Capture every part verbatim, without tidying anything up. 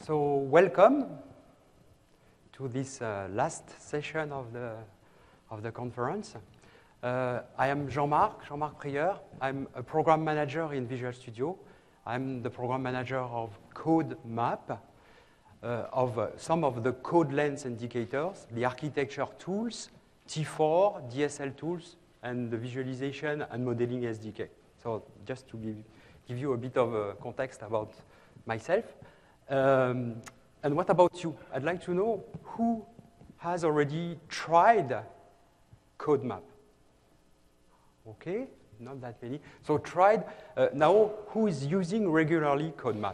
So welcome to this uh, last session of the, of the conference. Uh, I am Jean-Marc, Jean-Marc Prieur. I'm a program manager in Visual Studio. I'm the program manager of CodeMap, uh, of uh, some of the code length indicators, the architecture tools, T four, D S L tools, and the visualization and modeling S D K. So just to give, give you a bit of uh, context about myself. Um, and what about you? I'd like to know who has already tried CodeMap. Okay, not that many. So tried. Uh, now, who is using regularly CodeMap?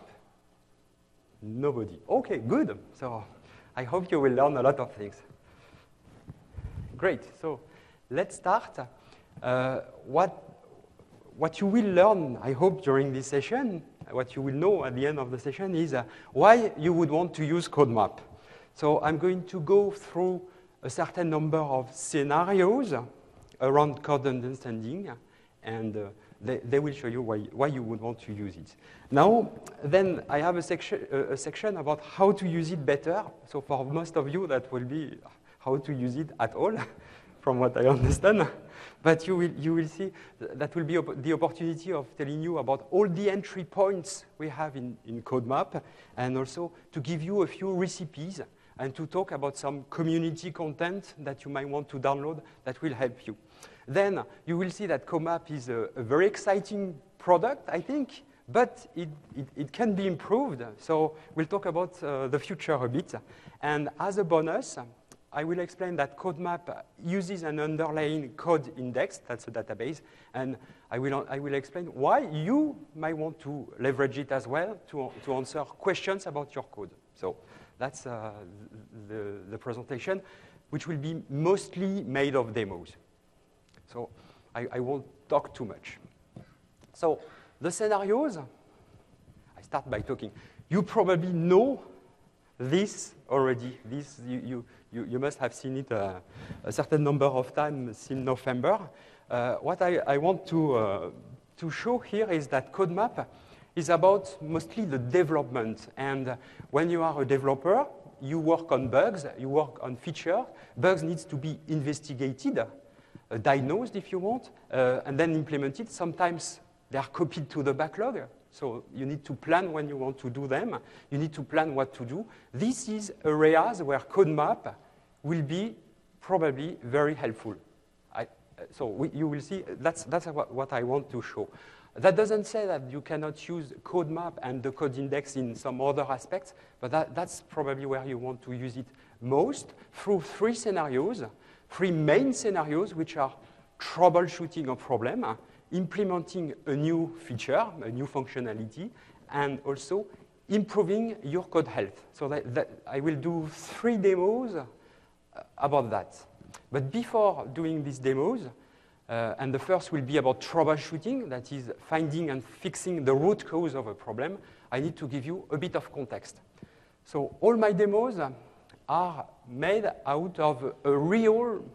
Nobody. Okay, good. So I hope you will learn a lot of things. Great. So let's start. Uh, what, what you will learn, I hope, during this session, what you will know at the end of the session is uh, why you would want to use CodeMap. So I'm going to go through a certain number of scenarios around code understanding, and uh, they, they will show you why, why you would want to use it. Now, then I have a section, uh, a section about how to use it better. So for most of you, that will be how to use it at all, from what I understand. But you will, you will see that will be op the opportunity of telling you about all the entry points we have in, in CodeMap, and also to give you a few recipes and to talk about some community content that you might want to download that will help you. Then you will see that CodeMap is a, a very exciting product, I think, but it, it, it can be improved. So we'll talk about uh, the future a bit. And as a bonus, I will explain that CodeMap uses an underlying code index, that's a database, and I will, I will explain why you might want to leverage it as well to, to answer questions about your code. So that's uh, the, the presentation, which will be mostly made of demos. So I, I won't talk too much. So the scenarios, I start by talking. You probably know this already. This, you, you, you, you must have seen it uh, a certain number of times since November. Uh, what I, I want to, uh, to show here is that CodeMap is about mostly the development. And when you are a developer, you work on bugs, you work on features. Bugs needs to be investigated, uh, diagnosed if you want, uh, and then implemented. Sometimes they are copied to the backlog. So you need to plan when you want to do them. You need to plan what to do. This is areas where CodeMap will be probably very helpful. I, so we, you will see, that's, that's what, what I want to show. That doesn't say that you cannot use CodeMap and the code index in some other aspects, but that, that's probably where you want to use it most, through three scenarios, three main scenarios, which are troubleshooting a problem, implementing a new feature, a new functionality, and also improving your code health. So that, that I will do three demos about that. But before doing these demos, uh, and the first will be about troubleshooting, that is finding and fixing the root cause of a problem, I need to give you a bit of context. So all my demos are made out of a real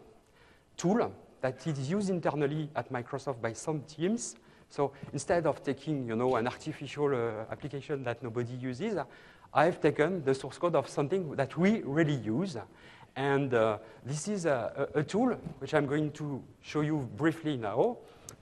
tool that is used internally at Microsoft by some teams. So instead of taking, you know, an artificial uh, application that nobody uses, I've taken the source code of something that we really use. And uh, this is a, a, a tool which I'm going to show you briefly now.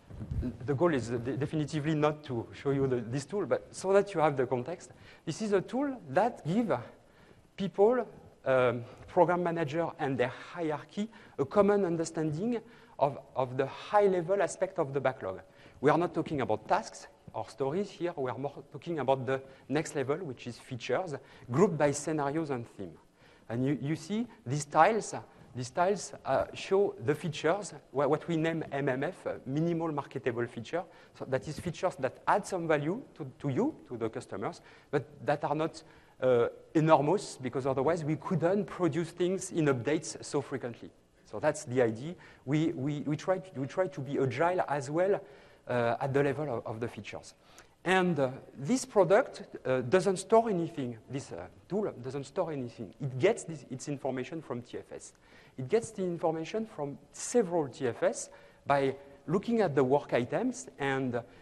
The goal is definitively not to show you the, this tool, but so that you have the context. This is a tool that gives people, um, program manager and their hierarchy, a common understanding Of, of the high-level aspect of the backlog. We are not talking about tasks or stories here. We are more talking about the next level, which is features, grouped by scenarios and theme. And you, you see these tiles, these tiles uh, show the features, what we name M M F, minimal marketable feature. So that is features that add some value to, to you, to the customers, but that are not uh, enormous, because otherwise we couldn't produce things in updates so frequently. So that's the idea. We, we, we, try, to, we try to be agile as well uh, at the level of, of the features. And uh, this product uh, doesn't store anything. This uh, tool doesn't store anything. It gets this, its information from T F S. It gets the information from several T F S by looking at the work items and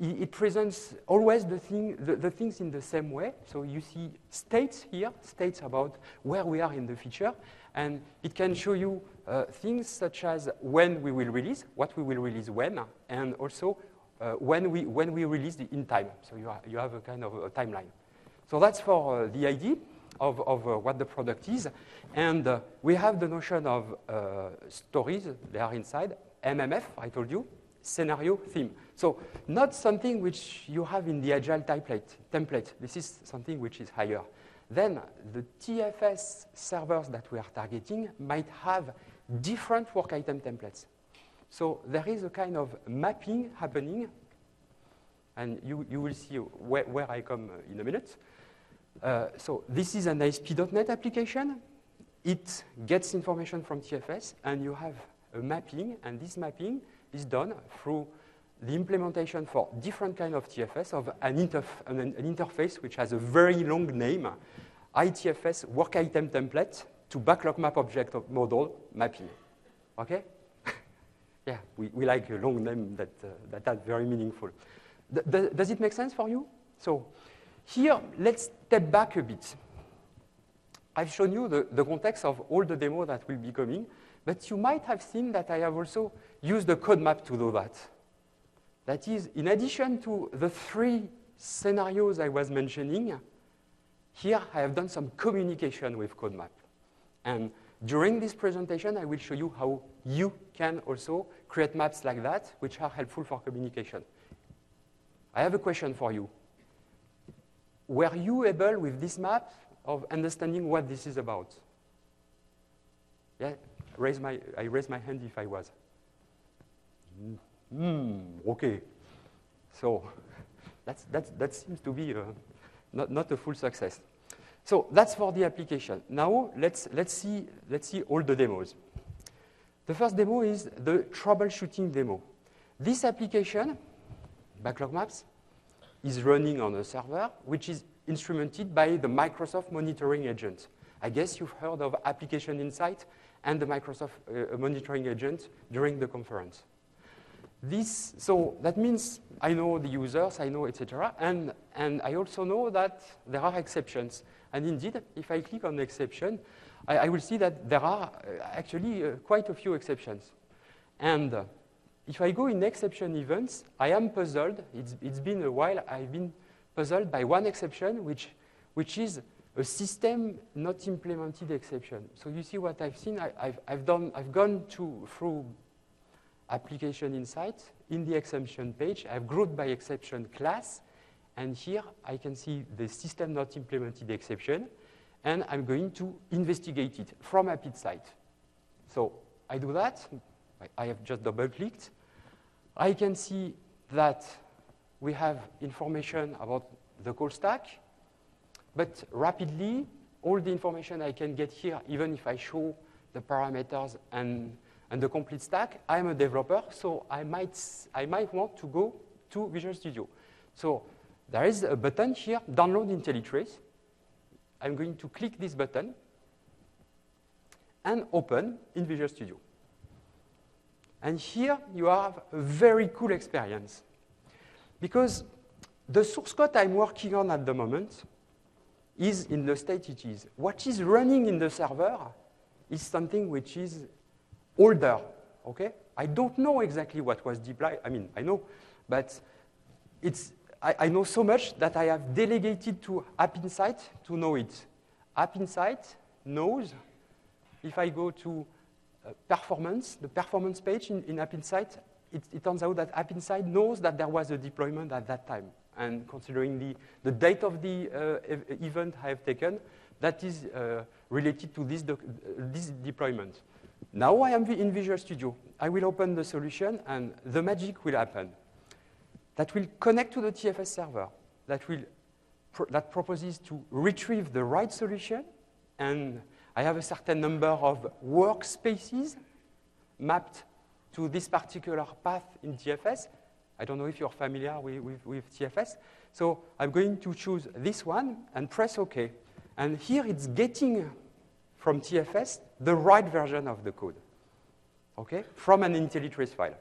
it, it presents always the, thing, the, the things in the same way. So you see states here, states about where we are in the feature, and it can show you uh, things such as when we will release, what we will release when, and also uh, when, we, when we release the in time. So you, are, you have a kind of a timeline. So that's for uh, the idea of, of uh, what the product is. And uh, we have the notion of uh, stories, they are inside, M M F, I told you, scenario, theme. So not something which you have in the Agile template. template. This is something which is higher. Then the T F S servers that we are targeting might have different work item templates. So there is a kind of mapping happening, and you, you will see where, where I come in a minute. Uh, so this is an A S P dot net application. It gets information from T F S, and you have a mapping, and this mapping is done through the implementation for different kind of T F S of an, interf an, an interface which has a very long name, I T F S work item template to backlog map object of model mapping. Okay? Yeah, we, we like a long name that, uh, that are very meaningful. D d does it make sense for you? So here, let's step back a bit. I've shown you the, the context of all the demos that will be coming, but you might have seen that I have also used the code map to do that. That is, in addition to the three scenarios I was mentioning, here I have done some communication with code map. And during this presentation, I will show you how you can also create maps like that, which are helpful for communication. I have a question for you. Were you able, with this map, of understanding what this is about? Yeah, raise my, I raise my hand if I was. Hmm, okay. So that's, that's, that seems to be uh, not, not a full success. So that's for the application. Now let's, let's, see, let's see all the demos. The first demo is the troubleshooting demo. This application, Backlog Maps, is running on a server which is instrumented by the Microsoft Monitoring Agent. I guess you've heard of Application Insight and the Microsoft uh, Monitoring Agent during the conference. This, so that means I know the users, I know et cetera, and, and I also know that there are exceptions. And indeed, if I click on the exception, I, I will see that there are uh, actually uh, quite a few exceptions. And uh, if I go in exception events, I am puzzled. It's, it's been a while. I've been puzzled by one exception, which, which is a system not implemented exception. So you see what I've seen. I, I've, I've, done, I've gone to, through Application Insight. In the exception page, I've grouped by exception class. And here I can see the system not implemented exception. And I'm going to investigate it from AppInsight. So I do that. I have just double-clicked. I can see that we have information about the call stack. But rapidly, all the information I can get here, even if I show the parameters and, and the complete stack, I'm a developer, so I might, I might want to go to Visual Studio. So there is a button here, Download IntelliTrace. I'm going to click this button and open in Visual Studio. And here you have a very cool experience. Because the source code I'm working on at the moment is in the state it is. What is running in the server is something which is older, okay? I don't know exactly what was deployed. I mean, I know, but it's, I, I know so much that I have delegated to AppInsight to know it. AppInsight knows if I go to uh, performance, the performance page in, in AppInsight, it, it turns out that AppInsight knows that there was a deployment at that time. And considering the, the date of the uh, e event I have taken, that is uh, related to this, uh, this deployment. Now I am in Visual Studio. I will open the solution, and the magic will happen. That will connect to the T F S server. That, will pro that proposes to retrieve the right solution. And I have a certain number of workspaces mapped to this particular path in T F S. I don't know if you're familiar with, with, with T F S. So I'm going to choose this one and press OK. And here it's getting from T F S the right version of the code, okay, from an IntelliTrace file.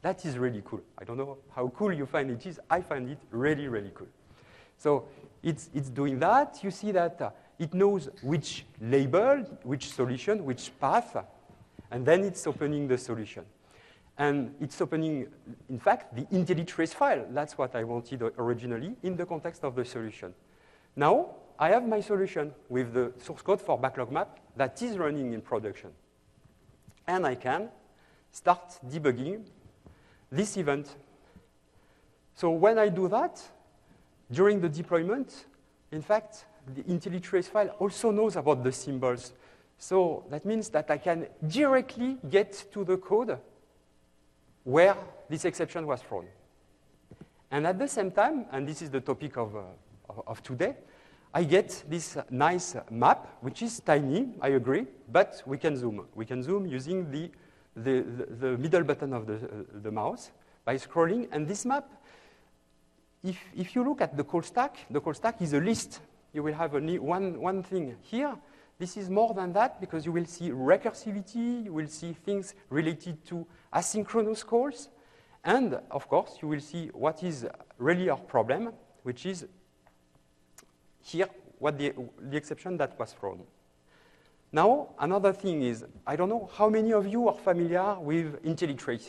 That is really cool. I don't know how cool you find it is. I find it really, really cool. So it's, it's doing that. You see that uh, it knows which label, which solution, which path, and then it's opening the solution. And it's opening, in fact, the IntelliTrace file. That's what I wanted originally in the context of the solution. Now, I have my solution with the source code for backlog map that is running in production. And I can start debugging this event. So when I do that, during the deployment, in fact, the IntelliTrace file also knows about the symbols. So that means that I can directly get to the code where this exception was thrown. And at the same time, and this is the topic of, uh, of, of today, I get this nice map, which is tiny, I agree, but we can zoom. We can zoom using the, the, the, the middle button of the, uh, the mouse by scrolling. And this map, if, if you look at the call stack, the call stack is a list. You will have only one, one thing here. This is more than that because you will see recursivity, you will see things related to asynchronous calls, and of course, you will see what is really our problem, which is here, what the, the exception that was thrown. Now, another thing is, I don't know how many of you are familiar with IntelliTrace?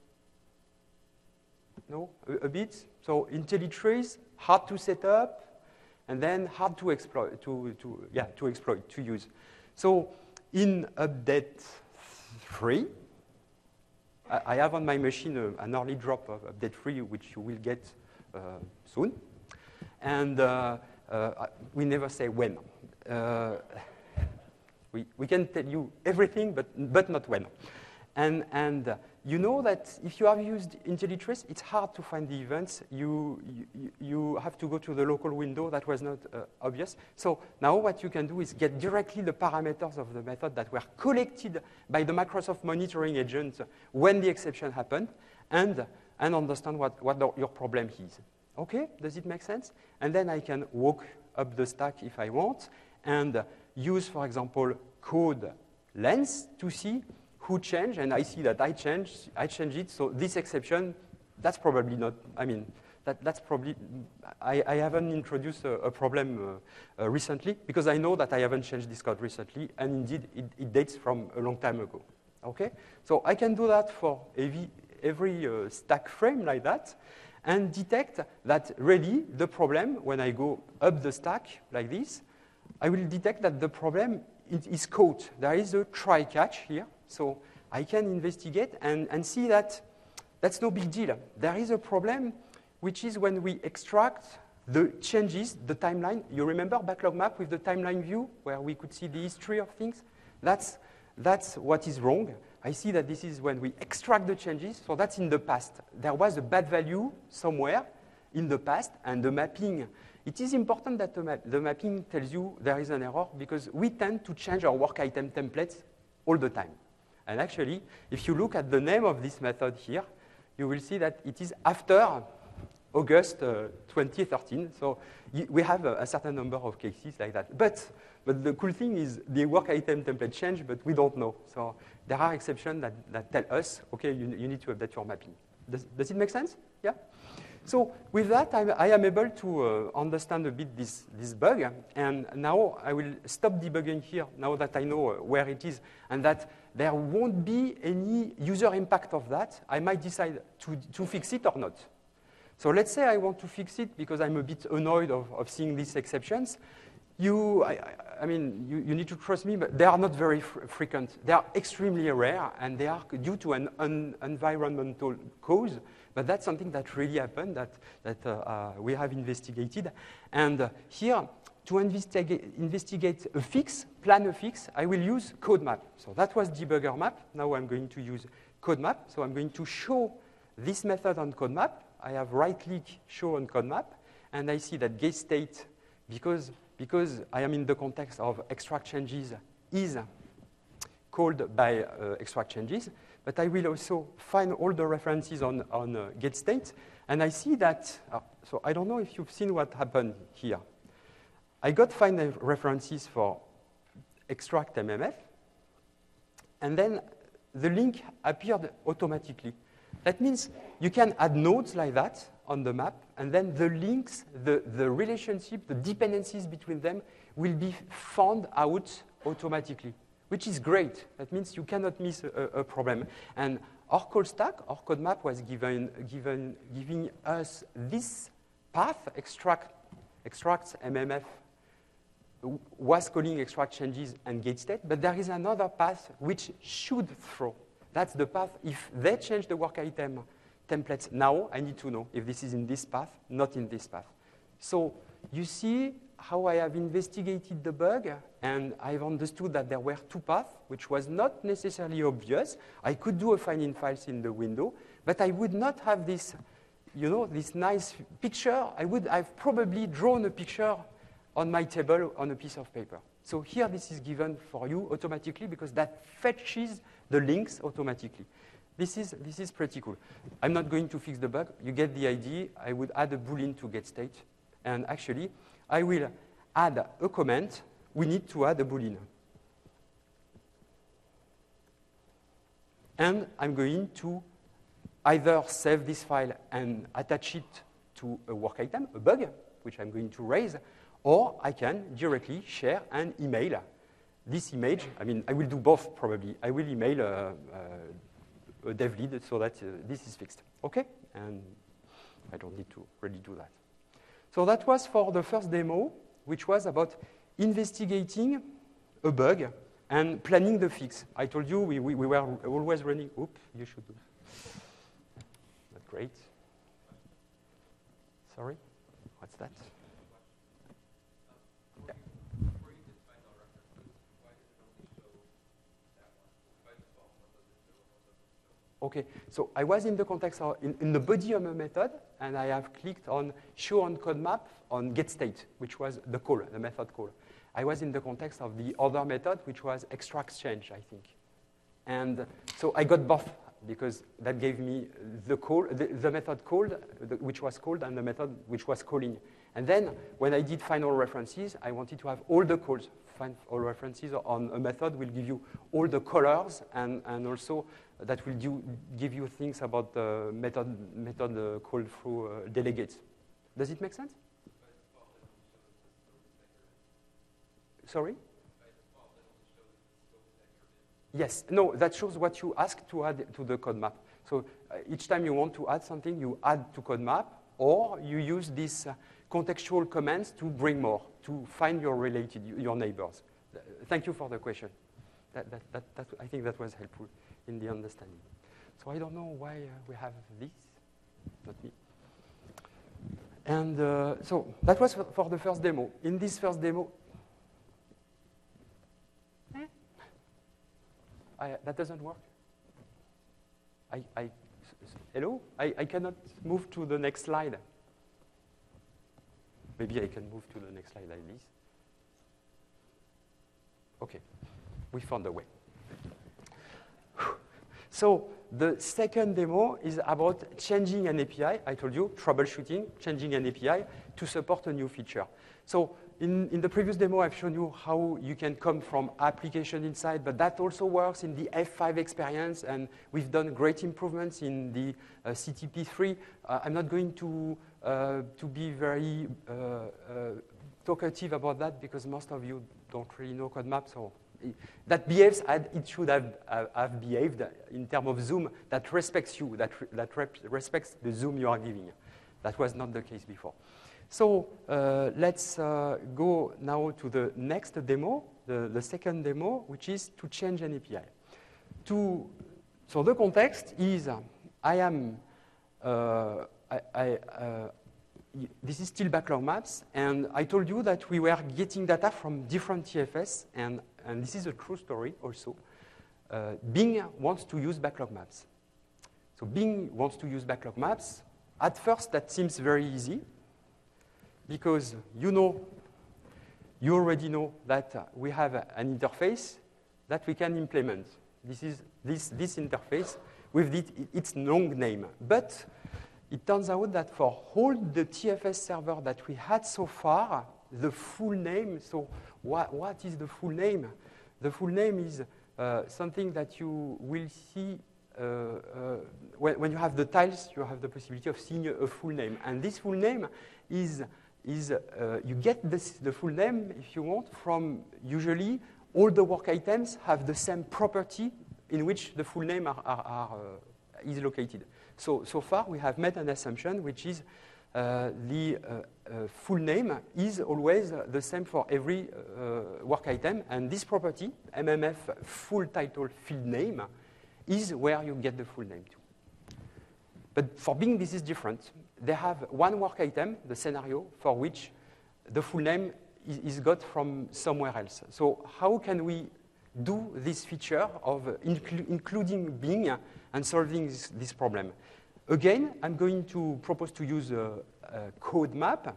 No, a, a bit? So IntelliTrace, hard to set up, and then hard to exploit, to, to, yeah, to exploit, to use. So in update three, I, I have on my machine a, an early drop of update three, which you will get uh, soon. And uh, uh, we never say when. Uh, we, we can tell you everything, but, but not when. And, and uh, you know that if you have used IntelliTrace, it's hard to find the events. You, you, you have to go to the local window. That was not uh, obvious. So now what you can do is get directly the parameters of the method that were collected by the Microsoft monitoring agent when the exception happened, and, and understand what, what the, your problem is. Okay, does it make sense? And then I can walk up the stack if I want, and uh, use, for example, code lens to see who changed, and I see that I changed, I changed it, so this exception, that's probably not, I mean, that, that's probably, I, I haven't introduced a, a problem uh, uh, recently, because I know that I haven't changed this code recently, and indeed, it, it dates from a long time ago, okay? So I can do that for every, every uh, stack frame like that, and detect that really the problem, when I go up the stack like this, I will detect that the problem it is caught. There is a try catch here. So I can investigate and, and see that that's no big deal. There is a problem, which is when we extract the changes, the timeline. You remember backlog map with the timeline view, where we could see the history of things? That's, that's what is wrong. I see that this is when we extract the changes, so that's in the past. There was a bad value somewhere in the past, and the mapping, it is important that the, map, the mapping tells you there is an error, because we tend to change our work item templates all the time. And actually, if you look at the name of this method here, you will see that it is after August uh, twenty thirteen. So we have a, a certain number of cases like that. But, but the cool thing is the work item template changed, but we don't know. So there are exceptions that, that tell us, OK, you, you need to update your mapping. Does, does it make sense? Yeah? So with that, I'm, I am able to uh, understand a bit this, this bug. And now I will stop debugging here, now that I know uh, where it is, and that there won't be any user impact of that. I might decide to, to fix it or not. So let's say I want to fix it because I'm a bit annoyed of, of seeing these exceptions. You, I, I mean, you, you need to trust me, but they are not very fr frequent. They are extremely rare, and they are due to an un environmental cause. But that's something that really happened, that, that uh, uh, we have investigated. And uh, here, to investigate, investigate a fix, plan a fix, I will use code map. So that was debugger map. Now I'm going to use code map. So I'm going to show this method on code map. I have right-click, show on code map, and I see that get state, because, because I am in the context of extract changes, is called by uh, extract changes. But I will also find all the references on, on uh, get state, and I see that, uh, so I don't know if you've seen what happened here. I got find references for extract M M F, and then the link appeared automatically. That means you can add nodes like that on the map, and then the links, the, the relationship, the dependencies between them will be found out automatically, which is great. That means you cannot miss a, a problem. And our call stack, our code map was given, given, giving us this path, extract, extracts M M F, was calling extract changes and gate state, but there is another path which should throw. That's the path. If they change the work item templates now, I need to know if this is in this path, not in this path. So you see how I have investigated the bug, and I've understood that there were two paths, which was not necessarily obvious. I could do a finding files in the window, but I would not have this, you know, this nice picture. I would have probably drawn a picture on my table on a piece of paper. So here this is given for you automatically because that fetches the links automatically. This is, this is pretty cool. I'm not going to fix the bug. You get the idea. I would add a boolean to get state. And actually, I will add a comment. We need to add a boolean. And I'm going to either save this file and attach it to a work item, a bug, which I'm going to raise, or I can directly share and email this image. I mean, I will do both probably. I will email uh, uh, a dev lead so that uh, this is fixed. Okay? And I don't need to really do that. So that was for the first demo, which was about investigating a bug and planning the fix. I told you we, we, we were always running. Oops, you should do. Not great. Sorry? What's that? Okay, so I was in the context of, in, in the body of a method, and I have clicked on show on code map on getState, which was the call, the method call. I was in the context of the other method, which was extract change, I think. And so I got both, because that gave me the call, the, the method called, the, which was called, and the method which was calling. And then when I did final references, I wanted to have all the calls. Find all references on a method will give you all the colors, and, and also that will do, give you things about the method, method uh, called through uh, delegates. Does it make sense? Sorry? Yes. No, that shows what you ask to add to the code map. So uh, each time you want to add something, you add to code map, or you use these uh, contextual commands to bring more, to find your related, your neighbors. Uh, thank you for the question. That, that, that, that, I think that was helpful in the understanding. So I don't know why uh, we have this, not me. And uh, so that was for, for the first demo. In this first demo, eh? I, that doesn't work. I, I, hello? I, I cannot move to the next slide. Maybe I can move to the next slide like this. Okay, we found a way. So the second demo is about changing an A P I. I told you, troubleshooting, changing an A P I to support a new feature. So in, in the previous demo, I've shown you how you can come from application inside, but that also works in the F five experience, and we've done great improvements in the uh, C T P three. Uh, I'm not going to, uh, to be very uh, uh, talkative about that because most of you don't really know code map, so that behaves as it should have, uh, have behaved in terms of zoom that respects you, that, re that rep respects the zoom you are giving. That was not the case before. So uh, let's uh, go now to the next demo, the, the second demo, which is to change an A P I. To, so the context is uh, I am, uh, I, I, uh, this is still backlog maps, and I told you that we were getting data from different T F S, and, and this is a true story also. Uh, Bing wants to use backlog maps. So Bing wants to use backlog maps. At first, that seems very easy, because you know, you already know that uh, we have a, an interface that we can implement. This is this, this interface with it, its long name. But it turns out that for all the T F S server that we had so far, the full name, so what, what is the full name? The full name is uh, something that you will see uh, uh, when, when you have the tiles, you have the possibility of seeing a, a full name. And this full name is, is uh, you get this, the full name, if you want, from usually all the work items have the same property in which the full name are, are, are, uh, is located. So, so far, we have made an assumption, which is uh, the uh, uh, full name is always uh, the same for every uh, work item. And this property, M M F full title field name, is where you get the full name to. But for Bing, this is different. They have one work item, the scenario, for which the full name is, is got from somewhere else. So how can we do this feature of uh, inclu including Bing and solving this, this problem? Again, I'm going to propose to use a, a code map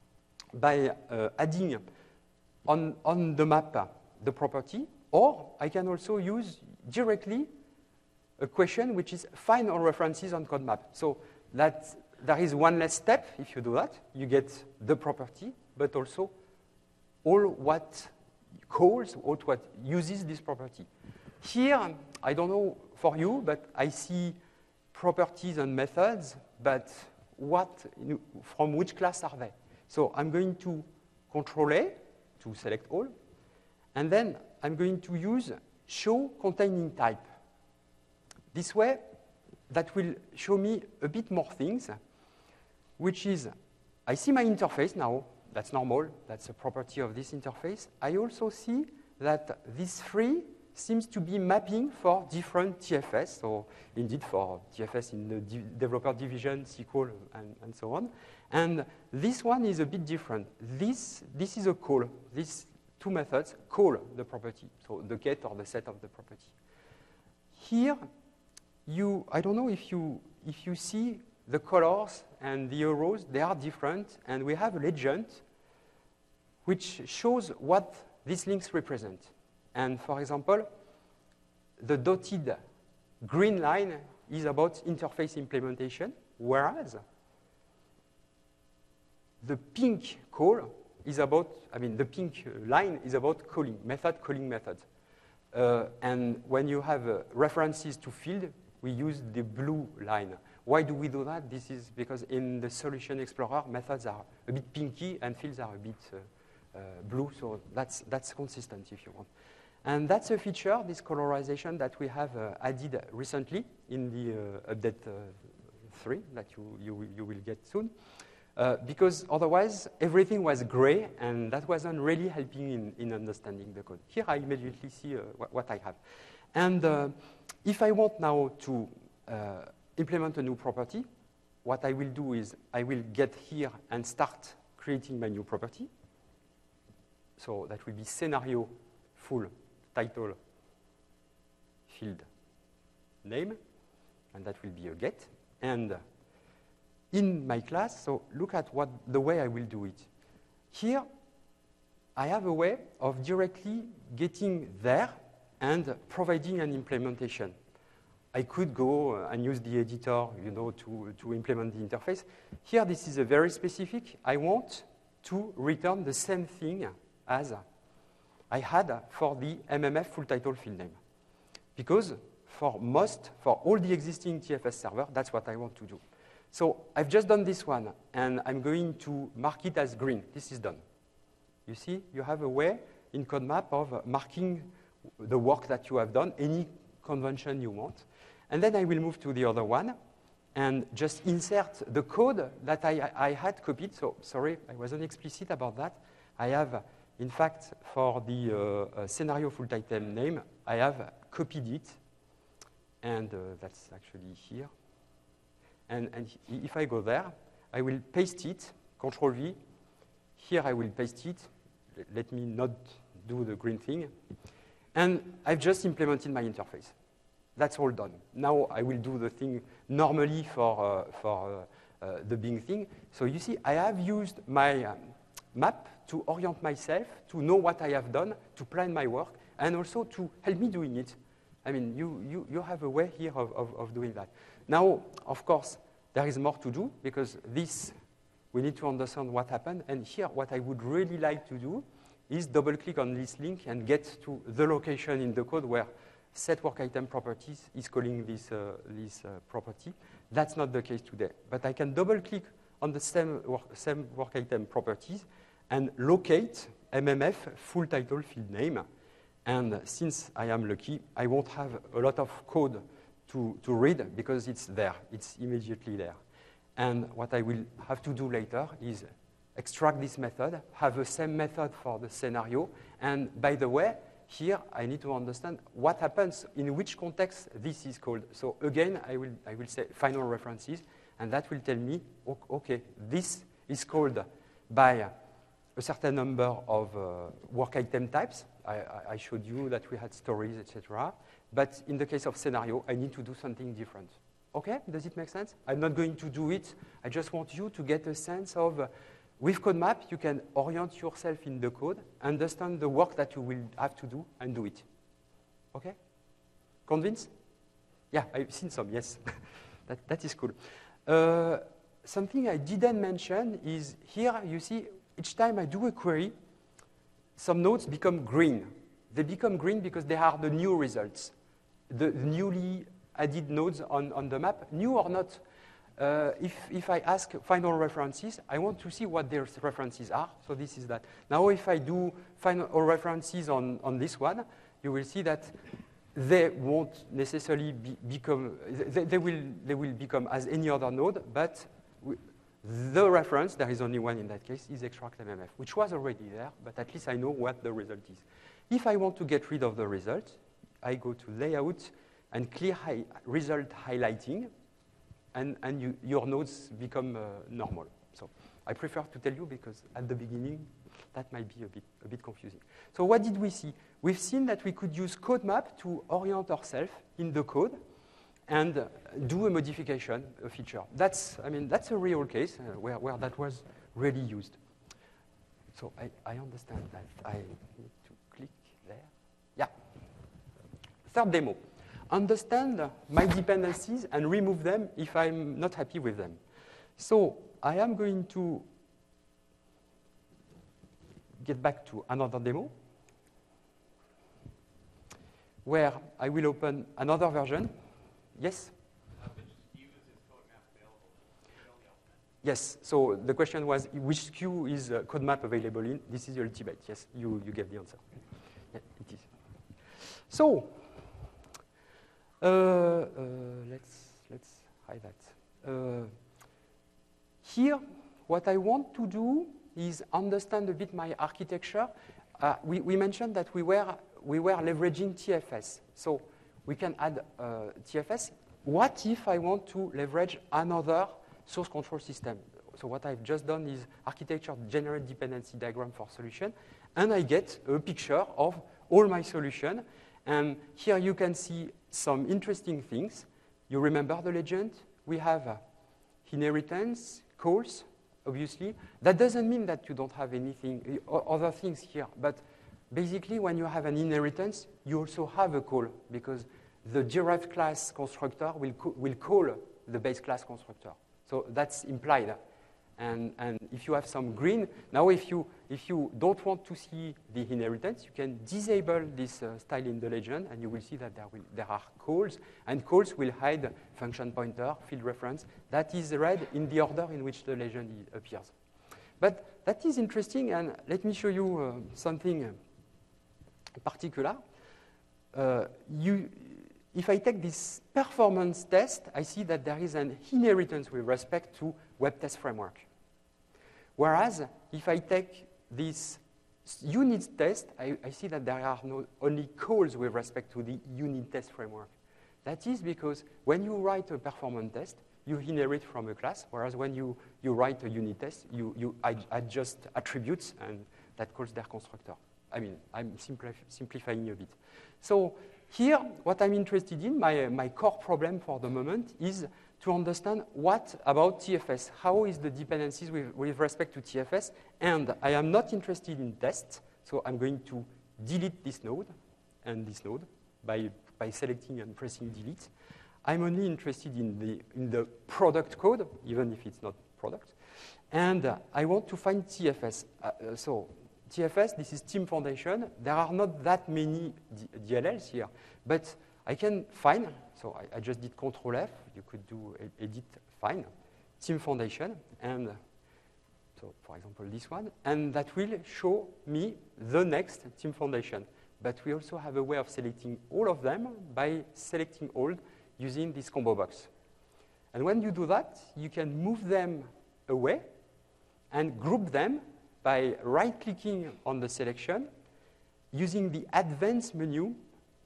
by uh, adding on, on the map the property, or I can also use directly a question which is find all references on code map. So that there is one less step if you do that. You get the property, but also all what calls, all what uses this property. Here, I don't know for you, but I see properties and methods, but what, from which class are they? So I'm going to control A to select all, and then I'm going to use show containing type. This way, that will show me a bit more things, which is, I see my interface now. That's normal. That's a property of this interface. I also see that this three seems to be mapping for different T F S, so indeed for T F S in the de developer division, S Q L, and, and so on. And this one is a bit different. This, this is a call. These two methods call the property, so the get or the set of the property. Here, you, I don't know if you, if you see the colors and the arrows, they are different, and we have a legend which shows what these links represent. And for example, the dotted green line is about interface implementation, whereas the pink call is about, I mean, the pink line is about calling, method calling method. Uh, and when you have uh, references to field, we use the blue line. Why do we do that? This is because in the Solution Explorer, methods are a bit pinky and fields are a bit uh, uh, blue, so that's, that's consistent if you want. And that's a feature, this colorization, that we have uh, added recently in the uh, update uh, three that you, you, you will get soon. Uh, because otherwise, everything was gray, and that wasn't really helping in, in understanding the code. Here, I immediately see uh, wh what I have. And uh, if I want now to uh, implement a new property, what I will do is I will get here and start creating my new property. So that will be scenario full title field name, and that will be a get. And in my class, so look at what the way I will do it. Here, I have a way of directly getting there and providing an implementation. I could go and use the editor, you know, to, to implement the interface. Here, this is a very specific. I want to return the same thing as I had for the M M F full title field name. Because for most, for all the existing T F S server, that's what I want to do. So I've just done this one, and I'm going to mark it as green. This is done. You see, you have a way in CodeMap of marking the work that you have done, any convention you want. And then I will move to the other one and just insert the code that I, I had copied. So sorry, I wasn't explicit about that. I have, in fact, for the uh, uh, scenario full title name, I have copied it. And uh, that's actually here. And, and if I go there, I will paste it, Control V. Here I will paste it. Let me not do the green thing. And I've just implemented my interface. That's all done. Now I will do the thing normally for, uh, for uh, uh, the Bing thing. So you see, I have used my um, map to orient myself, to know what I have done, to plan my work, and also to help me doing it. I mean, you, you, you have a way here of, of, of doing that. Now, of course, there is more to do, because this, we need to understand what happened. And here, what I would really like to do is double-click on this link and get to the location in the code where set work item properties is calling this, uh, this uh, property. That's not the case today. But I can double click on the same work, same work item properties and locate M M F full title field name. And since I am lucky, I won't have a lot of code to, to read because it's there. It's immediately there. And what I will have to do later is extract this method, have the same method for the scenario. And by the way, here I need to understand what happens, in which context this is called. So again, I will, I will say final references, and that will tell me, okay, this is called by a certain number of uh, work item types. I, I showed you that we had stories, et cetera. But in the case of scenario, I need to do something different. Okay, does it make sense? I'm not going to do it. I just want you to get a sense of, uh, with CodeMap, you can orient yourself in the code, understand the work that you will have to do, and do it. Okay? Convinced? Yeah, I've seen some, yes. that, that is cool. Uh, something I didn't mention is here, you see, each time I do a query, some nodes become green. They become green because they are the new results, the newly added nodes on, on the map, new or not. Uh, if, if I ask final references, I want to see what their references are. So this is that. Now, if I do final references on, on this one, you will see that they won't necessarily be, become, they, they, will, they will become as any other node, but we, the reference, there is only one in that case, is extract M M F, which was already there, but at least I know what the result is. If I want to get rid of the result, I go to layout and clear hi result highlighting, and, and you, your nodes become uh, normal. So I prefer to tell you because at the beginning, that might be a bit, a bit confusing. So what did we see? We've seen that we could use CodeMap to orient ourselves in the code and uh, do a modification, a feature. That's, I mean, that's a real case uh, where, where that was really used. So I, I understand that. I need to click there. Yeah. Third demo. Understand my dependencies and remove them if I'm not happy with them. So I am going to get back to another demo where I will open another version. Yes? Yes, so the question was, which S K U is uh, CodeMap available in? This is the ultimate. Yes, you, you gave the answer. Yeah, it is. So, uh, uh, let's, let's hide that. Uh, here, what I want to do is understand a bit my architecture. Uh, we, we mentioned that we were, we were leveraging T F S. So we can add uh, T F S. What if I want to leverage another source control system? So what I've just done is architecture generate dependency diagram for solution, and I get a picture of all my solution. And here you can see some interesting things. You remember the legend? We have uh, inheritance, calls, obviously. That doesn't mean that you don't have anything, uh, other things here, but basically when you have an inheritance, you also have a call because the derived class constructor will, co will call the base class constructor. So that's implied. And, and if you have some green, now if you, if you don't want to see the inheritance, you can disable this uh, style in the legend, and you will see that there, will, there are calls, and calls will hide function pointer, field reference. That is read in the order in which the legend appears. But that is interesting, and let me show you uh, something particular. Uh, you, If I take this performance test, I see that there is an inheritance with respect to web test framework. Whereas, if I take this unit test, I, I see that there are no only calls with respect to the unit test framework. That is because when you write a performance test, you inherit from a class, whereas when you, you write a unit test, you, you ad adjust attributes, and that calls their constructor. I mean, I'm simplif simplifying a bit. So here, what I'm interested in, my, my core problem for the moment, is to understand what about T F S. How is the dependencies with, with respect to T F S? And I am not interested in tests, so I'm going to delete this node and this node by, by selecting and pressing delete. I'm only interested in the, in the product code, even if it's not product. And uh, I want to find T F S. Uh, so T F S, this is Team Foundation. There are not that many D DLLs here, but I can find, so I, I just did Control F, you could do edit, find, Team Foundation, and so for example this one, and that will show me the next Team Foundation. But we also have a way of selecting all of them by selecting all using this combo box. And when you do that, you can move them away and group them by right-clicking on the selection, using the Advanced menu,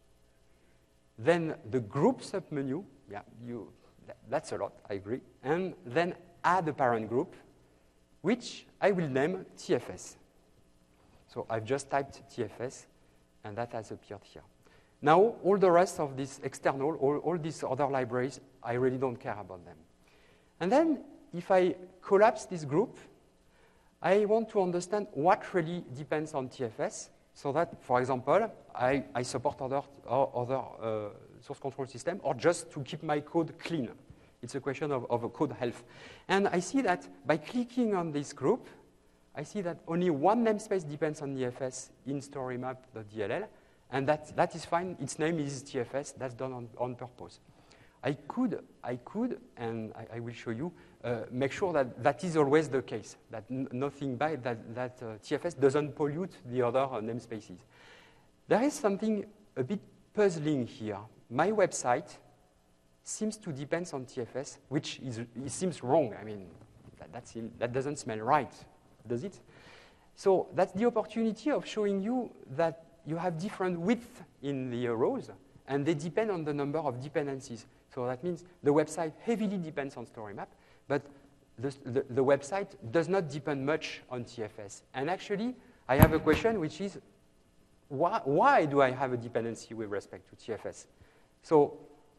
then the Group submenu. Yeah, you, that, that's a lot, I agree. And then add a parent group, which I will name T F S. So I've just typed T F S, and that has appeared here. Now, all the rest of this external, all, all these other libraries, I really don't care about them. And then, if I collapse this group, I want to understand what really depends on T F S, so that, for example, I, I support other, other uh, source control system, or just to keep my code clean. It's a question of, of a code health. And I see that by clicking on this group, I see that only one namespace depends on T F S in storymap.dll, and that, that is fine. Its name is T F S. That's done on, on purpose. I could, I could, and I, I will show you, uh, make sure that that is always the case, that n nothing bad, that, that uh, T F S doesn't pollute the other uh, namespaces. There is something a bit puzzling here. My website seems to depend on T F S, which is, it seems wrong. I mean, that, that, seem, that doesn't smell right, does it? So that's the opportunity of showing you that you have different width in the rows, and they depend on the number of dependencies. So that means the website heavily depends on StoryMap, but the, the, the website does not depend much on T F S. And actually, I have a question, which is, why, why do I have a dependency with respect to T F S? So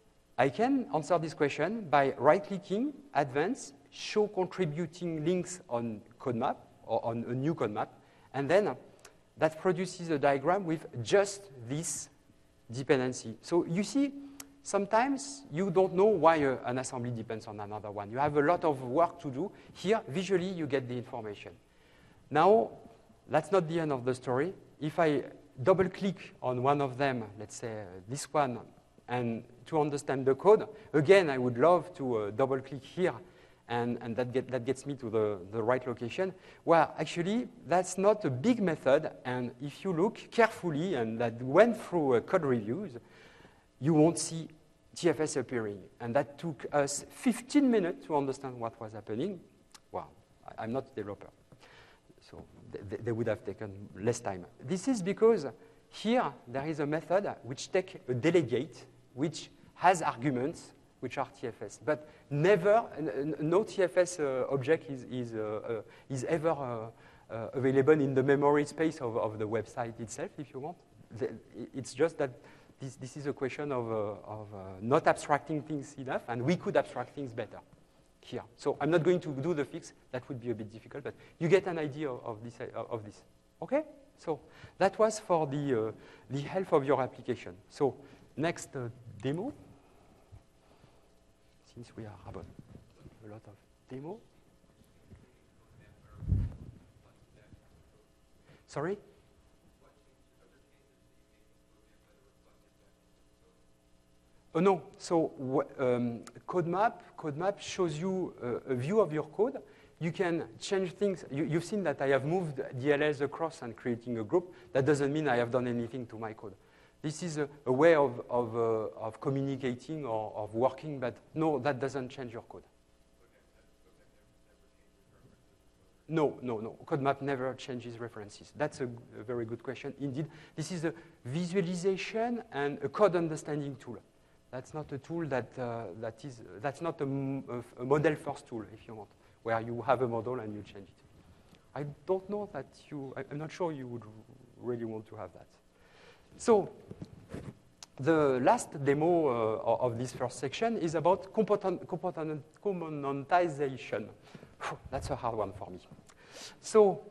I can answer this question by right-clicking, Advanced, Show Contributing Links on CodeMap, or on a new CodeMap, and then that produces a diagram with just this dependency. So you see, sometimes you don't know why a, an assembly depends on another one. You have a lot of work to do. Here, visually, you get the information. Now, that's not the end of the story. If I double-click on one of them, let's say uh, this one, and to understand the code, again, I would love to uh, double-click here, and, and that, get, that gets me to the, the right location. Well, actually, that's not a big method, and if you look carefully, and that went through uh, code reviews, you won't see T F S appearing. And that took us fifteen minutes to understand what was happening. Well, I, I'm not a developer, so th they would have taken less time. This is because here there is a method which takes a delegate, which has arguments, which are T F S. But never, no T F S uh, object is, is, uh, uh, is ever uh, uh, available in the memory space of, of the website itself, if you want. The, it's just that This, this is a question of, uh, of uh, not abstracting things enough, and we could abstract things better here. So I'm not going to do the fix. That would be a bit difficult, but you get an idea of, of, this, uh, of this. OK? So that was for the, uh, the health of your application. So next uh, demo, since we are about a lot of demo. Sorry? Oh, no, so um, CodeMap, CodeMap shows you uh, a view of your code. You can change things. You, you've seen that I have moved D L Ls across and creating a group. That doesn't mean I have done anything to my code. This is a, a way of, of, uh, of communicating or of working, but no, that doesn't change your code. No, no, no. CodeMap never changes references. That's a, a very good question indeed. This is a visualization and a code understanding tool. That's not a tool that, uh, that is, that's not a, a model first tool, if you want, where you have a model and you change it. I don't know that you, I'm not sure you would really want to have that. So the last demo uh, of this first section is about component, component, componentization. That's a hard one for me. So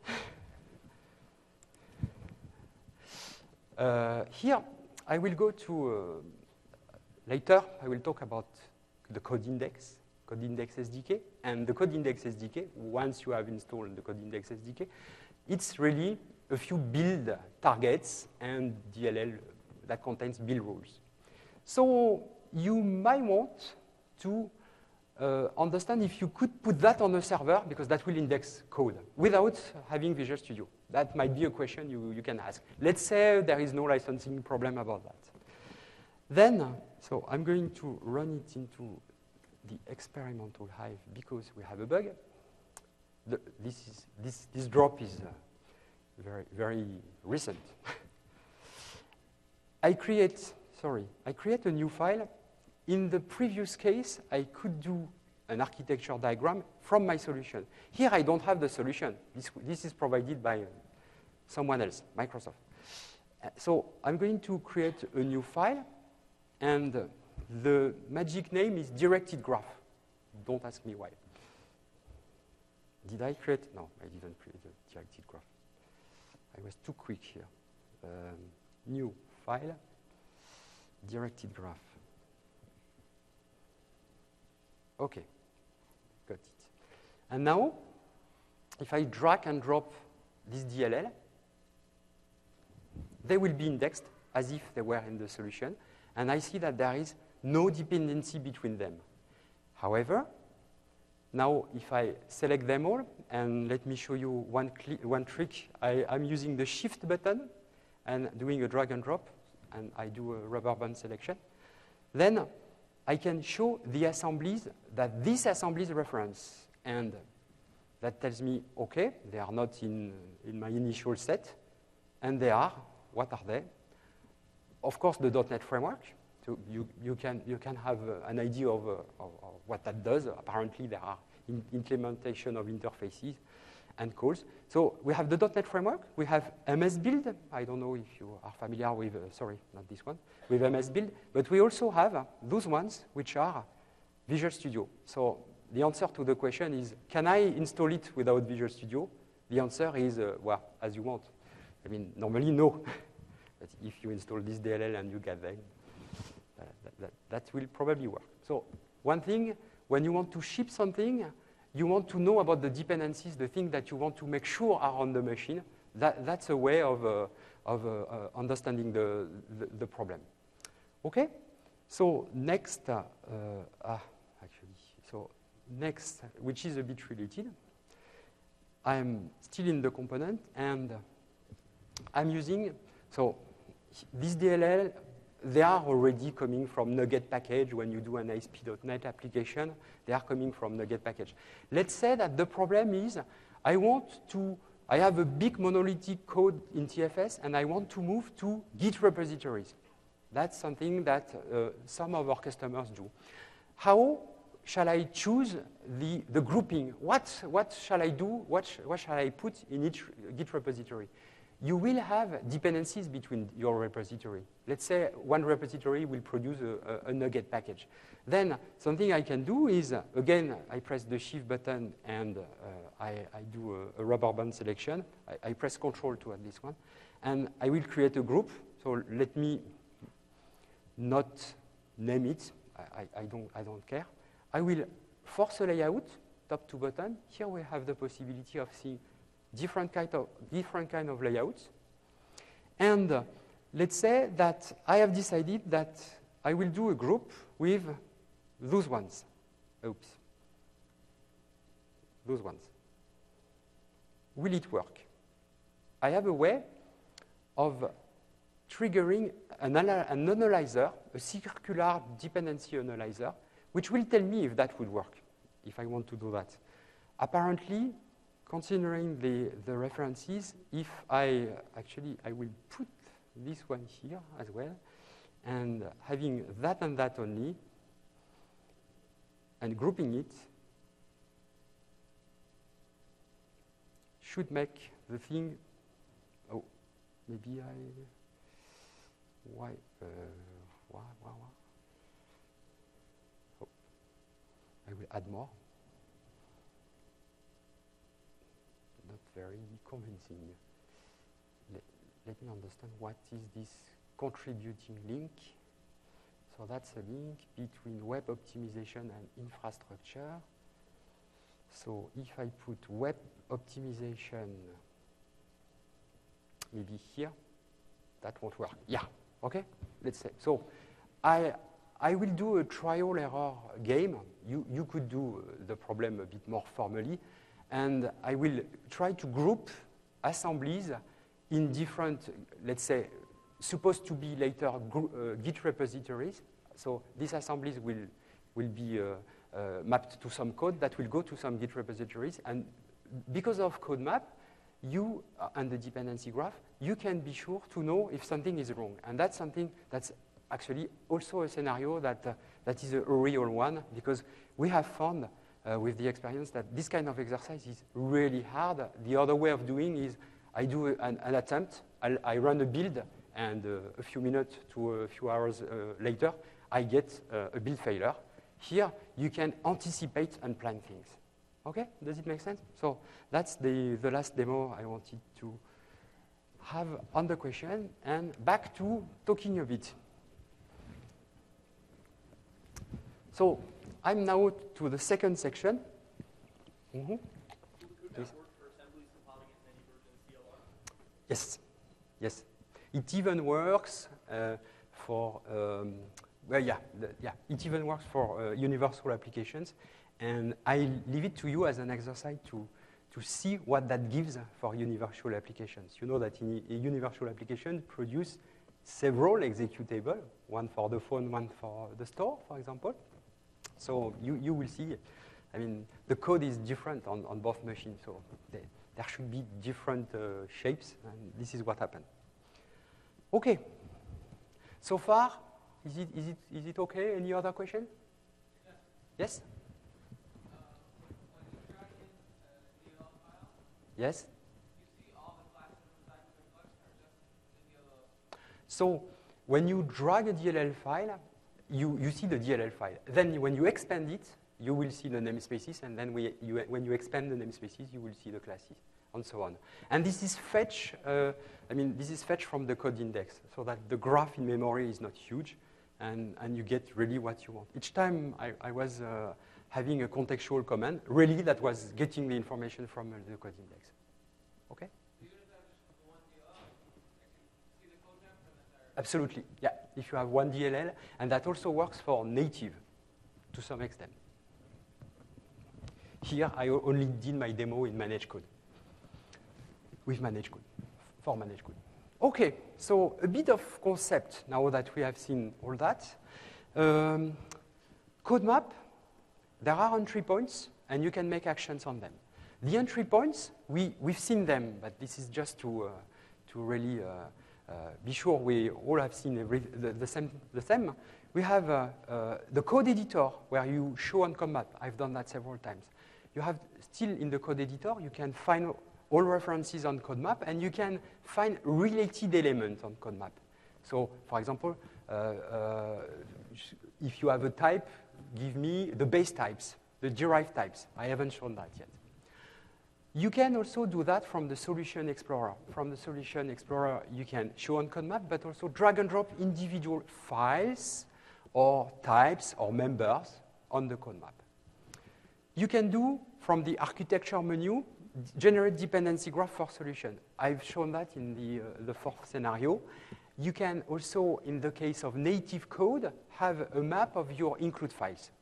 uh, here, I will go to, uh, later, I will talk about the code index, code index S D K, and the code index S D K, once you have installed the code index S D K, it's really a few build targets and D L L that contains build rules. So you might want to uh, understand if you could put that on a server, because that will index code without having Visual Studio. That might be a question you, you can ask. Let's say there is no licensing problem about that. Then, so I'm going to run it into the experimental Hive because we have a bug. The, this, is, this, this drop is uh, very, very recent. I create, sorry, I create a new file. In the previous case, I could do an architecture diagram from my solution. Here, I don't have the solution. This, this is provided by uh, someone else, Microsoft. Uh, so I'm going to create a new file, and uh, the magic name is directed graph. Don't ask me why. Did I create? No, I didn't create a directed graph. I was too quick here. Um, new file, directed graph. Okay, got it. And now, if I drag and drop this D L L, they will be indexed as if they were in the solution. And I see that there is no dependency between them. However, now if I select them all, and let me show you one, one trick. I, I'm using the Shift button and doing a drag and drop, and I do a rubber band selection. Then I can show the assemblies that this assemblies reference. And that tells me, OK, they are not in, in my initial set. And they are, what are they? Of course, the dot net framework. So you, you, can, you can have uh, an idea of, uh, of, of what that does. Apparently, there are in implementation of interfaces and calls. So we have the dot net framework. We have M S Build. I don't know if you are familiar with, uh, sorry, not this one, with M S Build. But we also have uh, those ones which are Visual Studio. So the answer to the question is, can I install it without Visual Studio? The answer is, uh, well, as you want. I mean, normally, no. But if you install this D L L and you get them, uh, that, that, that will probably work. So one thing, when you want to ship something, you want to know about the dependencies, the things that you want to make sure are on the machine. That, that's a way of, uh, of uh, uh, understanding the, the, the problem. OK? So next, uh, uh, ah, actually, so next, which is a bit related, I'm still in the component, and I'm using, so this D L L, they are already coming from NuGet package. When you do an A S P dot net application, they are coming from NuGet package. Let's say that the problem is I want to, I have a big monolithic code in T F S, and I want to move to Git repositories. That's something that uh, some of our customers do. How shall I choose the, the grouping? What, what shall I do? What, sh what shall I put in each Git repository? You will have dependencies between your repository. Let's say one repository will produce a, a, a NuGet package. Then something I can do is, uh, again, I press the Shift button and uh, I, I do a, a rubber band selection. I, I press Control to add this one. And I will create a group. So let me not name it. I, I, don't, I don't care. I will force a layout, top to bottom. Here we have the possibility of seeing different kind of, different kind of layouts. And uh, let's say that I have decided that I will do a group with those ones. Oops. Those ones. Will it work? I have a way of triggering an, an analyzer, a circular dependency analyzer, which will tell me if that would work, if I want to do that. Apparently, considering the, the references, if I actually, I will put this one here as well, and having that and that only, and grouping it, should make the thing, oh, maybe I, why, uh, why, why, why? Oh, I will add more. Not very convincing. Let, let me understand what is this contributing link. So that's a link between web optimization and infrastructure. So if I put web optimization maybe here. That won't work. Yeah, okay, let's say. So I, I will do a trial error game. You, you could do the problem a bit more formally. And I will try to group assemblies in different, let's say, supposed to be later uh, Git repositories. So these assemblies will, will be uh, uh, mapped to some code that will go to some Git repositories. And because of code map, you uh, and the dependency graph, you can be sure to know if something is wrong. And that's something that's actually also a scenario that, uh, that is a, a real one, because we have found uh, with the experience that this kind of exercise is really hard. The other way of doing is I do an, an attempt, I'll, I run a build, and uh, a few minutes to a few hours uh, later, I get uh, a build failure. Here, you can anticipate and plan things. Okay, does it make sense? So that's the, the last demo I wanted to have on the question, and back to talking a bit. So I'm now to the second section. Mm-hmm. Would that work for assemblies compiling in any version C L R? Yes, yes. It even works uh, for, um, well, yeah, the, yeah, it even works for uh, universal applications. And I leave it to you as an exercise to, to see what that gives for universal applications. You know that in a universal application produce several executables, one for the phone, one for the store, for example. So you, you will see, I mean, the code is different on, on both machines, so they, there should be different uh, shapes, and this is what happened. Okay, so far, is it, is it, is it okay? Any other question? Yes? Yes? Yes? You see all the classes inside the Flux, or just the D L L? So when you drag a D L L file, you, you see the D L L file. Then when you expand it, you will see the namespaces, and then we, you, when you expand the namespaces, you will see the classes, and so on. And this is fetch, uh, I mean, this is fetch from the code index, so that the graph in memory is not huge, and, and you get really what you want. Each time I, I was uh, having a contextual command, really that was getting the information from uh, the code index. Okay? Absolutely, yeah. If you have one D L L, and that also works for native to some extent. Here, I only did my demo in managed code, with managed code, for managed code. Okay, so a bit of concept now that we have seen all that. Um, code map, there are entry points, and you can make actions on them. The entry points, we, we've seen them, but this is just to, uh, to really uh, uh, be sure we all have seen every, the, the, same, the same. We have uh, uh, the code editor, where you show on code map. I've done that several times. You have still in the code editor, you can find all references on code map, and you can find related elements on code map. So, for example, uh, uh, if you have a type, give me the base types, the derived types. I haven't shown that yet. You can also do that from the Solution Explorer. From the Solution Explorer, you can show on code map, but also drag and drop individual files or types or members on the code map. You can do, from the architecture menu, generate dependency graph for solution. I've shown that in the, uh, the fourth scenario. You can also, in the case of native code, have a map of your include files.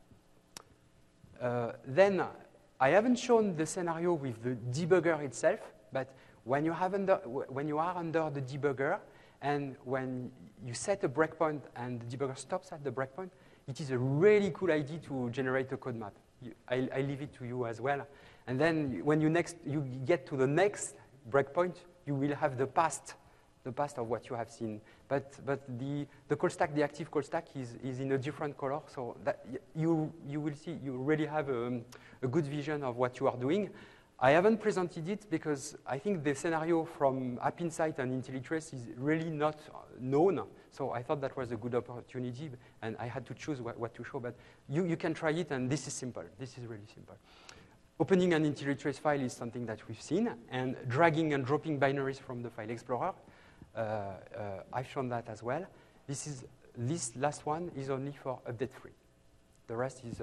Uh, then, I haven't shown the scenario with the debugger itself, but when you, have under, when you are under the debugger, and when you set a breakpoint and the debugger stops at the breakpoint, it is a really cool idea to generate a code map. You, I, I leave it to you as well. And then when you, next, you get to the next breakpoint, you will have the past, the past of what you have seen. But, but the, the call stack, the active call stack is, is in a different color, so that you, you will see, you really have a, a good vision of what you are doing. I haven't presented it because I think the scenario from AppInsight and IntelliTrace is really not known. So I thought that was a good opportunity, and I had to choose what, what to show. But you, you can try it, and this is simple. This is really simple. Opening an IntelliTrace file is something that we've seen, and dragging and dropping binaries from the file explorer, uh, uh, I've shown that as well. This, is, this last one is only for update three. The rest is uh,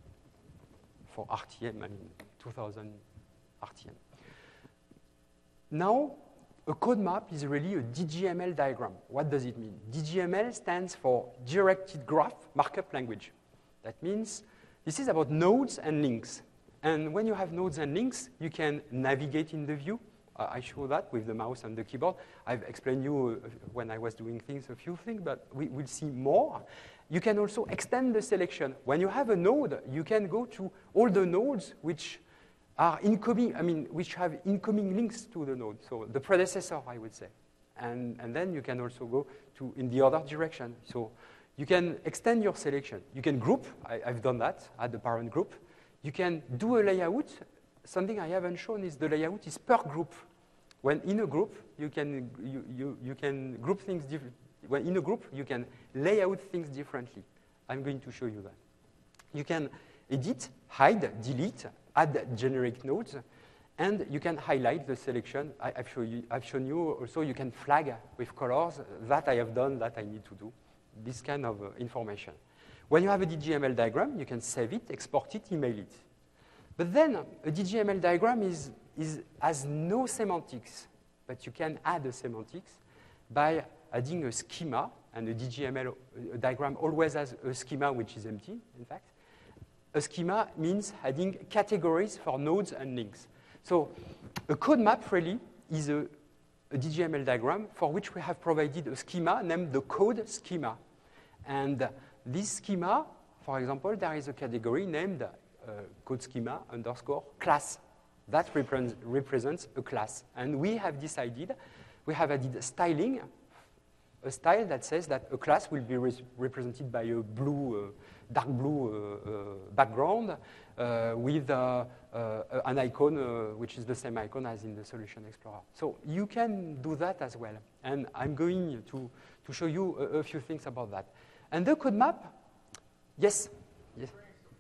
for R T M, I mean, two thousand R T M. Now, a code map is really a D G M L diagram. What does it mean? D G M L stands for Directed Graph Markup Language. That means this is about nodes and links. And when you have nodes and links, you can navigate in the view. Uh, I show that with the mouse and the keyboard. I've explained you uh, when I was doing things, a few things, but we will see more. You can also extend the selection. When you have a node, you can go to all the nodes which are incoming, I mean, which have incoming links to the node. So the predecessor, I would say. And, and then you can also go to in the other direction. So you can extend your selection. You can group. I, I've done that at the parent group. You can do a layout. Something I haven't shown is the layout is per group. When in a group, you can, you, you, you can group things different. When in a group, you can lay out things differently. I'm going to show you that. You can edit, hide, delete, add generic nodes, and you can highlight the selection. I, I've, show you, I've shown you also you can flag with colors that I have done, that I need to do, this kind of uh, information. When you have a D G M L diagram, you can save it, export it, email it. But then a D G M L diagram is, is, has no semantics, but you can add a semantics by adding a schema, and a D G M L a diagram always has a schema which is empty, in fact. A schema means adding categories for nodes and links. So a code map really is a, a D G M L diagram for which we have provided a schema named the code schema. And this schema, for example, there is a category named uh, code schema underscore class. That repre represents a class. And we have decided, we have added styling, a style that says that a class will be re represented by a blue, uh, dark blue uh, uh, background uh, with uh, uh, an icon uh, which is the same icon as in the Solution Explorer. So you can do that as well. And I'm going to, to show you a, a few things about that. And the code map, yes? Yes.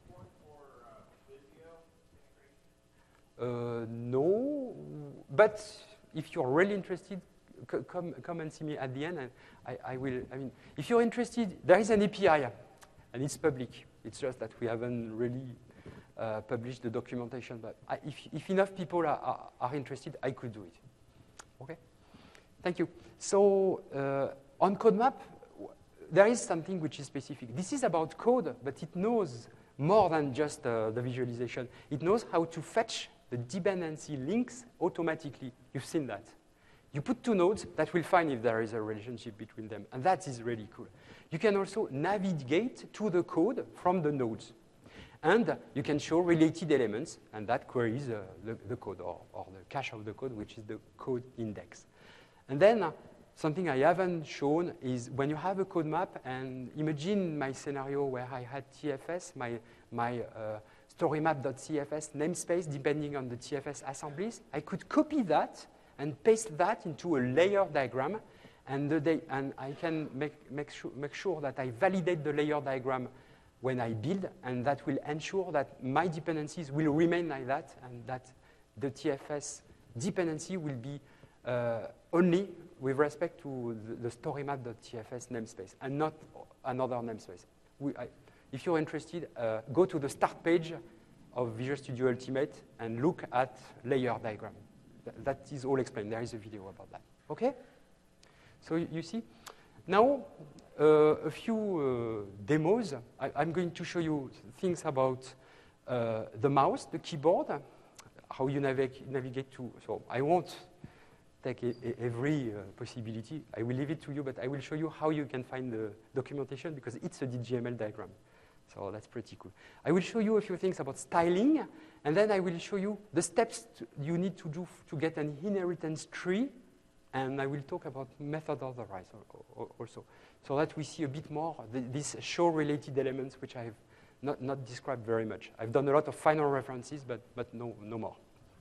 Uh, no, but if you're really interested, come, come and see me at the end, and I, I will, I mean, if you're interested, there is an A P I, and it's public. It's just that we haven't really uh, published the documentation, but I, if, if enough people are, are, are interested, I could do it. Okay? Thank you. So uh, on CodeMap, there is something which is specific. This is about code, but it knows more than just uh, the visualization. It knows how to fetch the dependency links automatically. You've seen that. You put two nodes that will find if there is a relationship between them, and that is really cool. You can also navigate to the code from the nodes. And you can show related elements, and that queries uh, the, the code, or, or the cache of the code, which is the code index. And then uh, something I haven't shown is when you have a code map, and imagine my scenario where I had T F S, my, my uh, storymap.cfs namespace, depending on the T F S assemblies, I could copy that and paste that into a layer diagram, and, the and I can make, make, sure, make sure that I validate the layer diagram when I build, and that will ensure that my dependencies will remain like that, and that the T F S dependency will be uh, only with respect to the, the storymap.tfs namespace, and not another namespace. We, I, if you're interested, uh, go to the start page of Visual Studio Ultimate and look at layer diagram. Th that is all explained. There is a video about that. Okay? So you, you see? Now, uh, a few uh, demos. I, I'm going to show you things about uh, the mouse, the keyboard, how you navigate, navigate to. So I won't take a, a, every uh, possibility. I will leave it to you, but I will show you how you can find the documentation, because it's a D G M L diagram. So that's pretty cool. I will show you a few things about styling, and then I will show you the steps to, you need to do to get an inheritance tree, and I will talk about method authorize also, so that we see a bit more the, these show-related elements, which I have not, not described very much. I've done a lot of final references, but, but no, no more.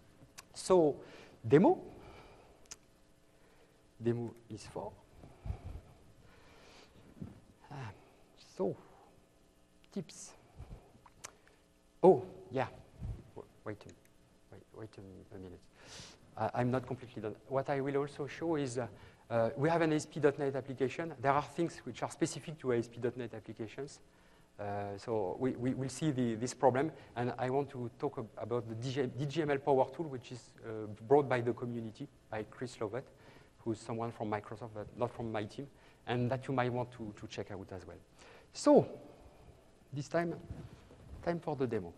So, demo. Demo is for. Ah, so, tips. Oh, yeah. Wait a, wait, wait a, a minute. Uh, I'm not completely done. What I will also show is uh, uh, we have an A S P dot net application. There are things which are specific to A S P dot net applications. Uh, so we, we will see the, this problem. And I want to talk ab about the D G M L Power Tool, which is uh, brought by the community, by Chris Lovett. who's someone from Microsoft, but not from my team, and that you might want to, to check out as well. So, this time, time for the demo.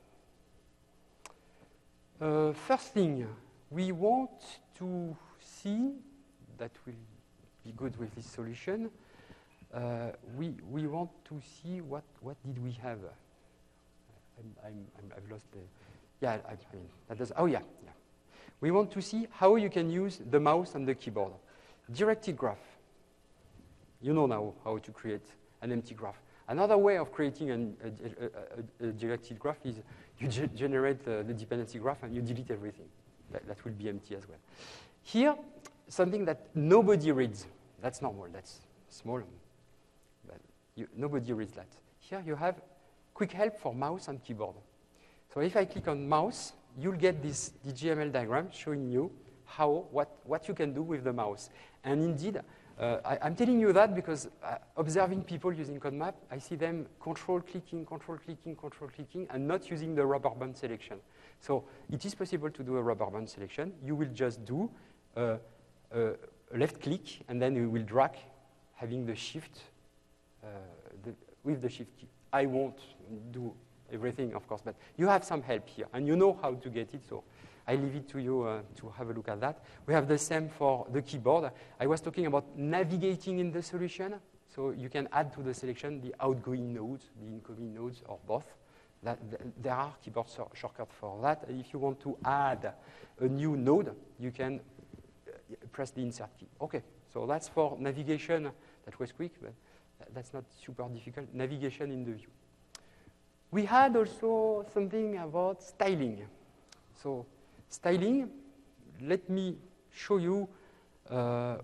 Uh, first thing, we want to see, that will be good with this solution, uh, we, we want to see what, what did we have. I'm, I'm, I'm, I've lost the, yeah, I, I mean, that does, oh yeah, yeah. We want to see how you can use the mouse and the keyboard. Directed graph. You know now how to create an empty graph. Another way of creating an, a, a, a directed graph is you ge generate uh, the dependency graph and you delete everything. That, that will be empty as well. Here, something that nobody reads. That's normal, that's small. But you, nobody reads that. Here you have quick help for mouse and keyboard. So if I click on mouse, you'll get this D G M L diagram showing you how, what, what you can do with the mouse. And indeed, uh, I, I'm telling you that because uh, observing people using CodeMap, I see them control clicking, control clicking, control clicking, and not using the rubber band selection. So it is possible to do a rubber band selection. You will just do uh, a left click, and then you will drag, having the shift, uh, the, with the shift key. I won't do everything, of course, but you have some help here, and you know how to get it, so I leave it to you uh, to have a look at that. We have the same for the keyboard. I was talking about navigating in the solution, so you can add to the selection the outgoing nodes, the incoming nodes, or both. That, th there are keyboard shortcuts for that. If you want to add a new node, you can uh, press the insert key. Okay, so that's for navigation. That was quick, but that's not super difficult. Navigation in the view. We had also something about styling. So styling, let me show you uh, uh,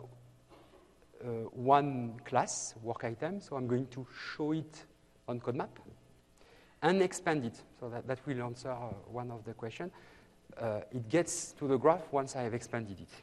one class, work item. So I'm going to show it on CodeMap and expand it. So that, that will answer uh, one of the questions. Uh, it gets to the graph once I have expanded it.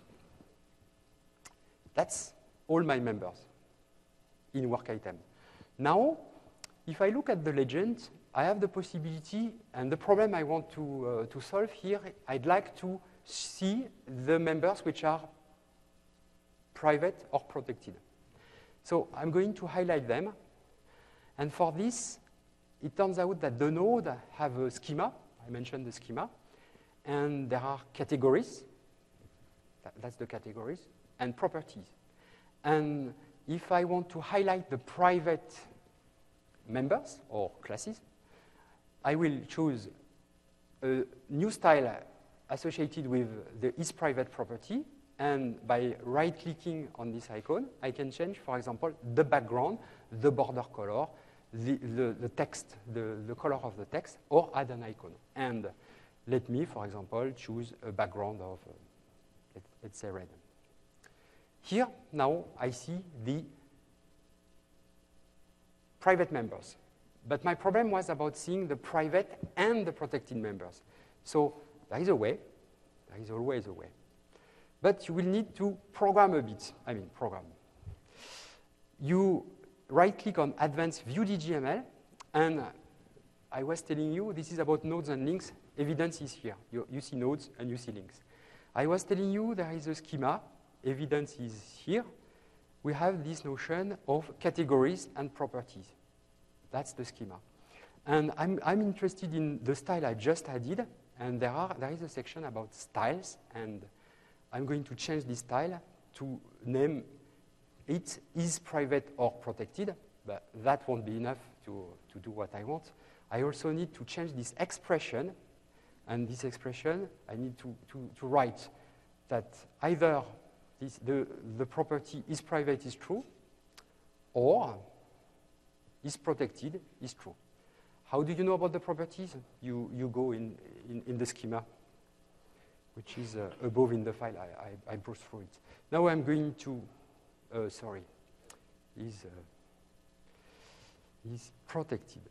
That's all my members in work item. Now, if I look at the legend, I have the possibility, and the problem I want to, uh, to solve here, I'd like to see the members which are private or protected. So I'm going to highlight them. And for this, it turns out that the node have a schema. I mentioned the schema. And there are categories. That, that's the categories. And properties. And if I want to highlight the private members or classes, I will choose a new style associated with the isPrivate property, and by right-clicking on this icon, I can change, for example, the background, the border color, the, the, the text, the, the color of the text, or add an icon. And let me, for example, choose a background of, uh, let, let's say, red. Here, now, I see the private members. But my problem was about seeing the private and the protected members. So there is a way. There is always a way. But you will need to program a bit. I mean, program. You right-click on Advanced View D G M L, and I was telling you this is about nodes and links. Evidence is here. You, you see nodes and you see links. I was telling you there is a schema. Evidence is here. We have this notion of categories and properties. That's the schema. And I'm, I'm interested in the style I just added, and there, are, there is a section about styles, and I'm going to change this style to name it is private or protected, but that won't be enough to, to do what I want. I also need to change this expression, and this expression, I need to, to, to write that either this, the, the property is private is true, or is protected is true. How do you know about the properties? You, you go in, in, in the schema, which is uh, above in the file. I, I, I browse through it. Now I'm going to, uh, sorry, is, uh, is protected.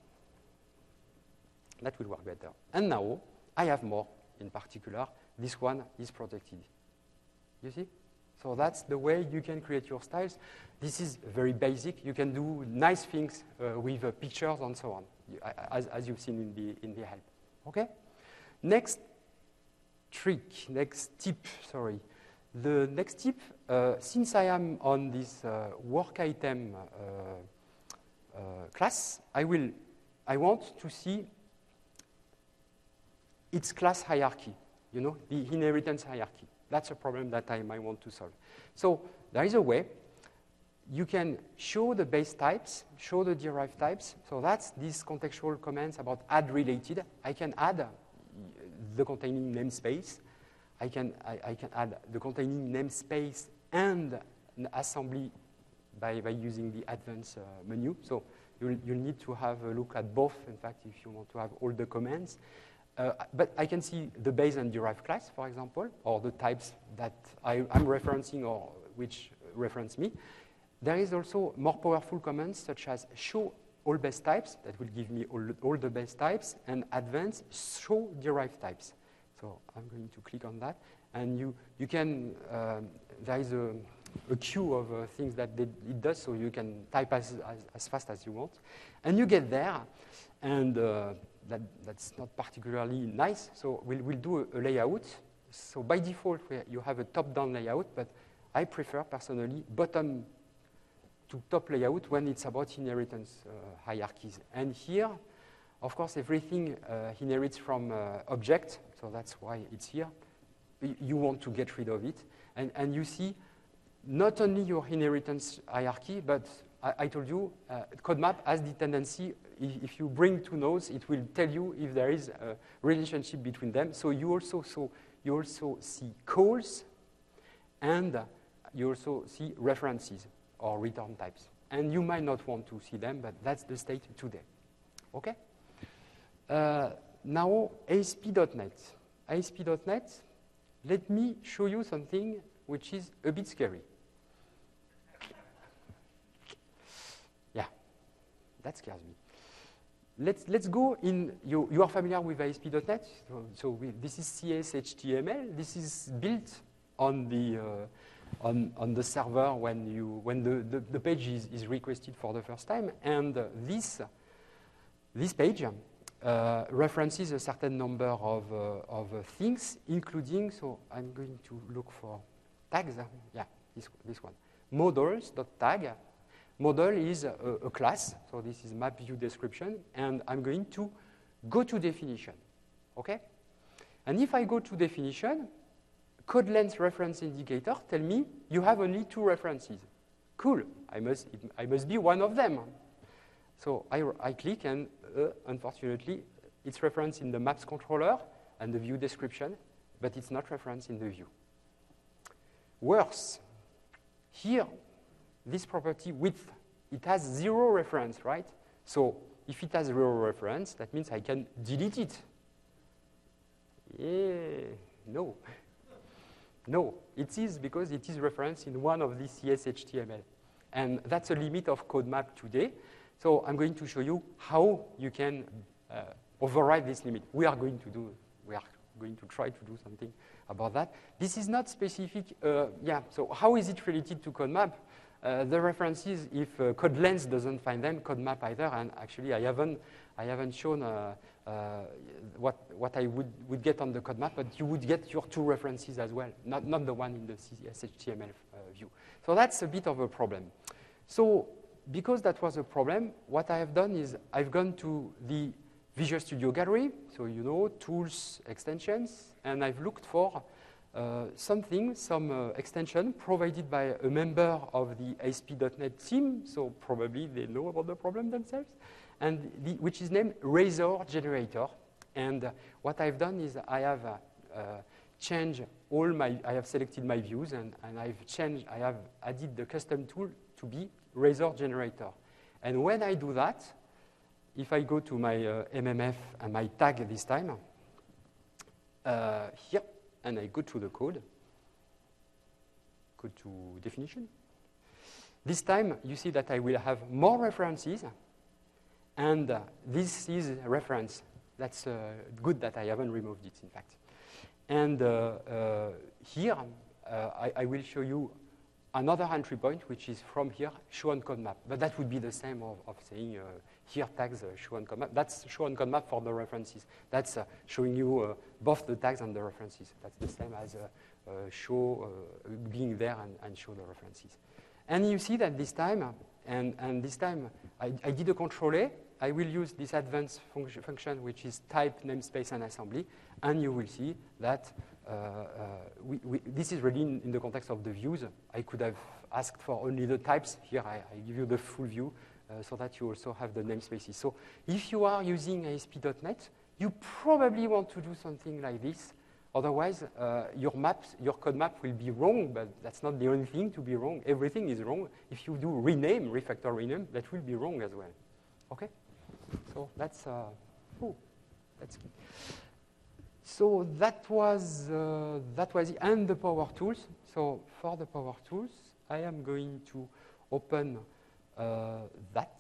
That will work better. And now I have more in particular. This one is protected. You see? So that's the way you can create your styles. This is very basic. You can do nice things uh, with uh, pictures and so on, as, as you've seen in the, in the help. Okay? Next trick, next tip, sorry. The next tip, uh, since I am on this uh, work item uh, uh, class, I will, I want to see its class hierarchy, you know, the inheritance hierarchy. That's a problem that I might want to solve. So there is a way. You can show the base types, show the derived types. So that's these contextual comments about add related. I can add the containing namespace. I can, I, I can add the containing namespace and an assembly by, by using the advanced uh, menu. So you'll, you'll need to have a look at both, in fact, if you want to have all the commands. Uh, but I can see the base and derived class, for example, or the types that I, I'm referencing or which reference me. There is also more powerful commands such as show all base types, that will give me all, all the base types, and advanced show derived types. So I'm going to click on that, and you, you can, uh, there is a, a queue of uh, things that it does, so you can type as, as, as fast as you want. And you get there, and uh, that, that's not particularly nice, so we'll, we'll do a, a layout. So by default, you have a top-down layout, but I prefer, personally, bottom to top layout when it's about inheritance uh, hierarchies. And here, of course, everything uh, inherits from uh, object, so that's why it's here. You want to get rid of it. And, and you see not only your inheritance hierarchy, but I, I told you, uh, CodeMap has the tendency, if, if you bring two nodes, it will tell you if there is a relationship between them. So you also, so you also see calls, and you also see references or return types. And you might not want to see them, but that's the state today. Okay? Uh, now, A S P dot net. A S P dot net, let me show you something which is a bit scary. Yeah, that scares me. Let's, let's go in, you, you are familiar with A S P dot net? So, so we, this is C S H T M L. This is built on the, uh, on, on the server when, you, when the, the, the page is, is requested for the first time. And uh, this, this page uh, references a certain number of, uh, of uh, things, including, so I'm going to look for tags. Yeah, this, this one. Models.tag. Model is a, a class, so this is map view description, and I'm going to go to definition, okay? And if I go to definition, code length reference indicator tell me you have only two references. Cool, I must, it, I must be one of them. So I, I click, and uh, unfortunately, it's referenced in the maps controller and the view description, but it's not referenced in the view. Worse, here, this property width, it has zero reference, right? So if it has zero reference, that means I can delete it. Yeah, no. No, it is because it is referenced in one of these C S H T M L. And that's a limit of CodeMap today. So I'm going to show you how you can uh, override this limit. We are going to do, we are going to try to do something about that. This is not specific, uh, yeah, so how is it related to CodeMap? Uh, the references, if uh, code length doesn't find them, CodeMap either, and actually I haven't, I haven't shown uh, uh, what, what I would, would get on the CodeMap, but you would get your two references as well, not, not the one in the C S H T M L uh, view. So that's a bit of a problem. So because that was a problem, what I have done is I've gone to the Visual Studio Gallery, so you know, tools, extensions, and I've looked for uh, something, some uh, extension provided by a member of the A S P dot net team, so probably they know about the problem themselves, and the, which is named Razor Generator. And uh, what I've done is I have uh, uh, changed all my, I have selected my views, and, and I've changed, I have added the custom tool to be Razor Generator. And when I do that, if I go to my uh, M M F and my tag this time, uh, here, and I go to the code, go to definition. This time, you see that I will have more references, and uh, this is a reference. That's uh, good that I haven't removed it, in fact. And uh, uh, here, uh, I, I will show you another entry point, which is from here, show on CodeMap. But that would be the same of, of saying uh, here tags uh, show on CodeMap. That's show on CodeMap for the references. That's uh, showing you uh, both the tags and the references. That's the same as uh, uh, show, uh, being there and, and show the references. And you see that this time, and, and this time I, I did a control A. I will use this advanced function, function which is type, namespace, and assembly, and you will see that uh, uh, we, we, this is really in, in the context of the views. I could have asked for only the types. Here I, I give you the full view uh, so that you also have the namespaces. So if you are using A S P dot net, you probably want to do something like this. Otherwise, uh, your maps, your code map will be wrong, but that's not the only thing to be wrong. Everything is wrong. If you do rename, refactor rename, that will be wrong as well. Okay? So that's, uh, oh, that's key. So that was, uh, that was the end the power tools. So for the power tools, I am going to open uh, that.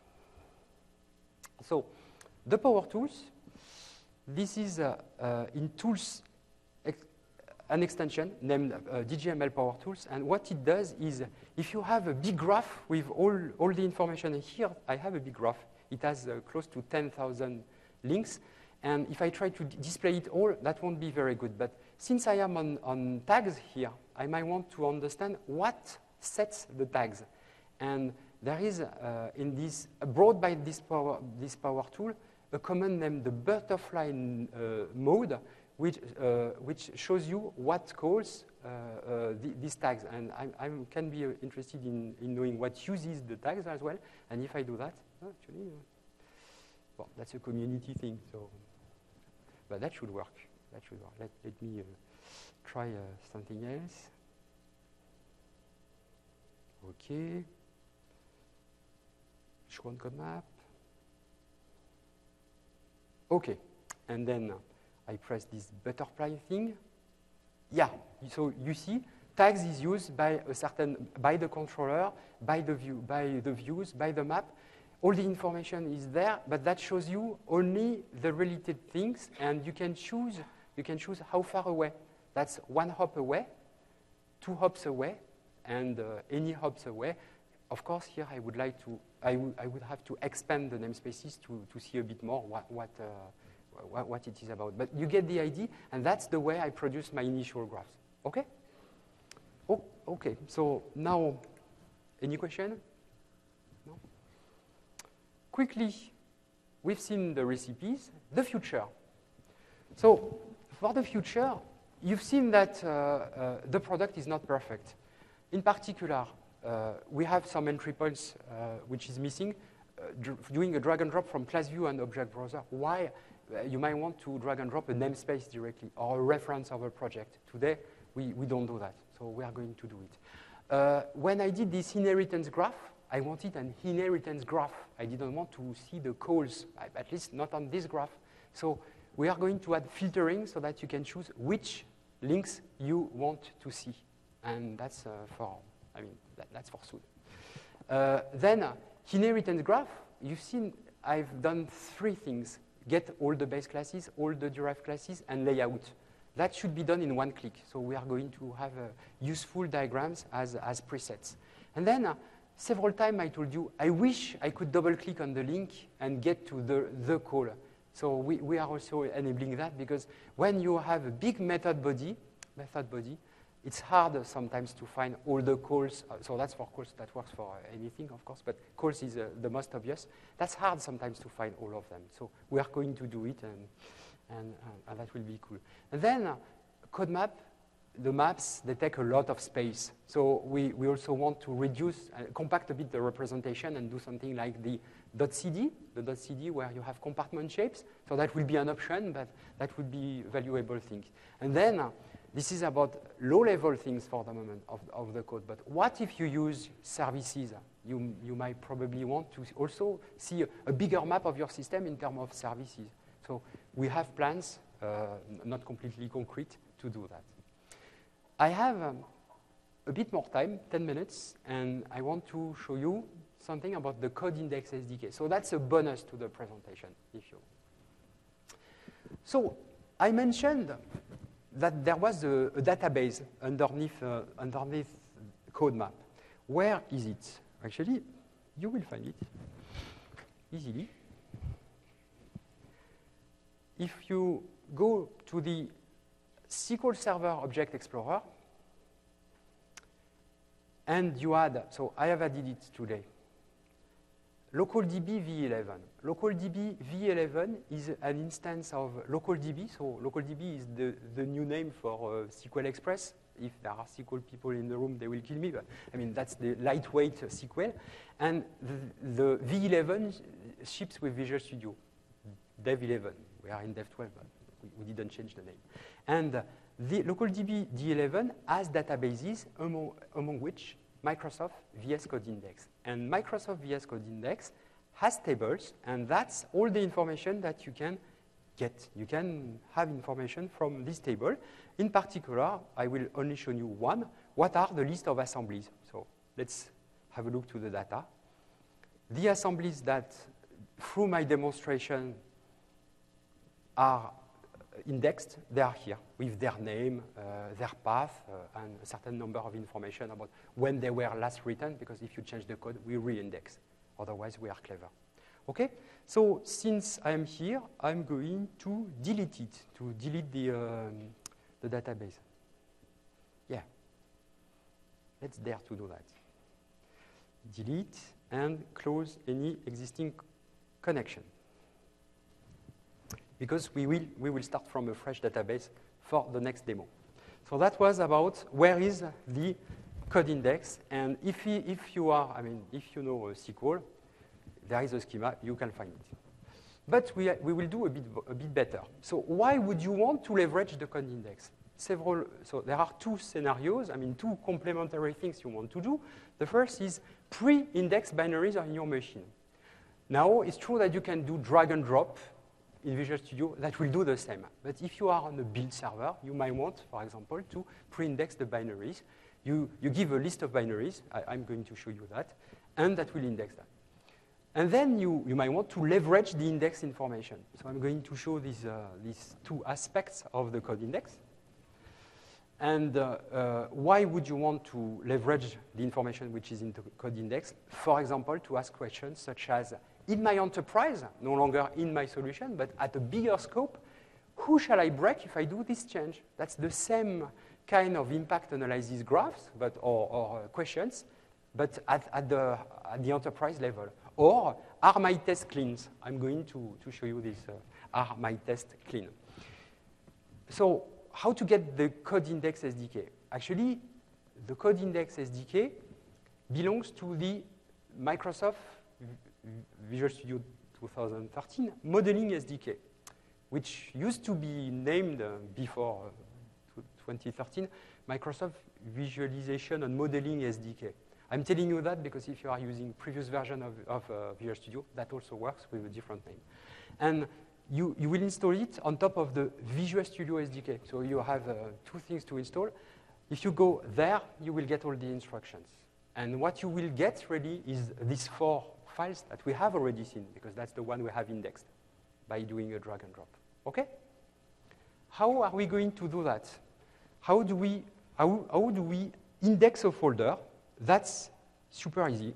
So the power tools, this is uh, uh, in tools ex an extension named uh, D G M L Power Tools. And what it does is if you have a big graph with all, all the information, and here I have a big graph. It has uh, close to ten thousand links. And if I try to display it all, that won't be very good. But since I am on, on tags here, I might want to understand what sets the tags. And there is, uh, in this, uh, brought by this power, this power tool, a command named the butterfly uh, mode, which, uh, which shows you what calls uh, uh, the, these tags. And I, I can be uh, interested in, in knowing what uses the tags as well. And if I do that, oh, actually, uh, well, that's a community thing. So, but that should work. That should work. Let, let me uh, try uh, something else. OK. Show on code map. OK. And then uh, I press this butterfly thing. Yeah. So you see, tags is used by a certain, by the controller, by the view, by the views, by the map. All the information is there, but that shows you only the related things, and you can choose, you can choose how far away. That's one hop away, two hops away, and uh, any hops away. Of course, here I would like to, I, I would have to expand the namespaces to, to see a bit more what, what, uh, what, what it is about. But you get the idea, and that's the way I produce my initial graphs. Okay? Oh, okay, so now, any question? No? Quickly, we've seen the recipes, the future. So for the future, you've seen that uh, uh, the product is not perfect. In particular, uh, we have some entry points uh, which is missing. Uh, doing a drag and drop from class view and object browser. Why? Uh, you might want to drag and drop a namespace directly or a reference of a project. Today, we, we don't do that, so we are going to do it. Uh, when I did this inheritance graph, I wanted an inheritance graph. I didn't want to see the calls, at least not on this graph. So we are going to add filtering so that you can choose which links you want to see. And that's uh, for, I mean, that, that's for soon. Uh, then, uh, inheritance graph, you've seen I've done three things. Get all the base classes, all the derived classes, and layout. That should be done in one click. So we are going to have uh, useful diagrams as, as presets. And then, uh, several times I told you, I wish I could double-click on the link and get to the, the call. So we, we are also enabling that because when you have a big method body, method body, it's hard sometimes to find all the calls. Uh, so that's for calls, that works for uh, anything, of course, but calls is uh, the most obvious. That's hard sometimes to find all of them. So we are going to do it, and, and, uh, and that will be cool. And then uh, code map, the maps, they take a lot of space. So we, we also want to reduce, uh, compact a bit the representation and do something like the .cd, the .cd where you have compartment shapes. So that will be an option, but that would be a valuable thing. And then uh, this is about low-level things for the moment of, of the code. But what if you use services? You, you might probably want to also see a, a bigger map of your system in terms of services. So we have plans, uh, not completely concrete, to do that. I have um, a bit more time, ten minutes, and I want to show you something about the Code Index S D K. So that's a bonus to the presentation, if you. So I mentioned that there was a, a database underneath, uh, underneath code map. Where is it? Actually, you will find it easily. If you go to the S Q L Server Object Explorer, and you add, so I have added it today, LocalDB v eleven. LocalDB v eleven is an instance of LocalDB, so LocalDB is the, the new name for uh, S Q L Express. If there are S Q L people in the room, they will kill me, but I mean, that's the lightweight S Q L. And the, the v eleven ships with Visual Studio, Dev eleven. We are in Dev twelve, but we, we didn't change the name. And uh, the LocalDB D eleven has databases, among, among which Microsoft V S Code Index. And Microsoft V S Code Index has tables, and that's all the information that you can get. You can have information from this table. In particular, I will only show you one. What are the list of assemblies? So let's have a look to the data. The assemblies that, through my demonstration, are indexed, they are here with their name, uh, their path, uh, and a certain number of information about when they were last written, because if you change the code, we re-index. Otherwise, we are clever. Okay? So since I'm here, I'm going to delete it, to delete the, um, the database. Yeah. Let's dare to do that. Delete and close any existing connection. Because we will, we will start from a fresh database for the next demo. So that was about where is the code index. And if, he, if you are, I mean, if you know S Q L, there is a schema, you can find it. But we, we will do a bit, a bit better. So why would you want to leverage the code index? Several, so there are two scenarios, I mean, two complementary things you want to do. The first is pre-index binaries on your machine. Now, it's true that you can do drag and drop in Visual Studio that will do the same. But if you are on a build server, you might want, for example, to pre-index the binaries. You, you give a list of binaries. I, I'm going to show you that. And that will index that. And then you, you might want to leverage the index information. So I'm going to show these, uh, these two aspects of the code index. And uh, uh, why would you want to leverage the information which is in the code index? For example, to ask questions such as, in my enterprise, no longer in my solution, but at a bigger scope, who shall I break if I do this change? That's the same kind of impact analysis graphs but, or, or uh, questions, but at, at, the, at the enterprise level. Or, are my tests clean? I'm going to, to show you this, uh, are my tests clean? So, how to get the code index S D K? Actually, the code index S D K belongs to the Microsoft Visual Studio twenty thirteen modeling S D K, which used to be named uh, before uh, twenty thirteen Microsoft Visualization and Modeling S D K. I'm telling you that because if you are using previous version of, of uh, Visual Studio, that also works with a different name. And you, you will install it on top of the Visual Studio S D K. So you have uh, two things to install. If you go there, you will get all the instructions. And what you will get really is these four files that we have already seen, because that's the one we have indexed by doing a drag and drop. Okay? How are we going to do that? How do we, how, how do we index a folder? That's super easy.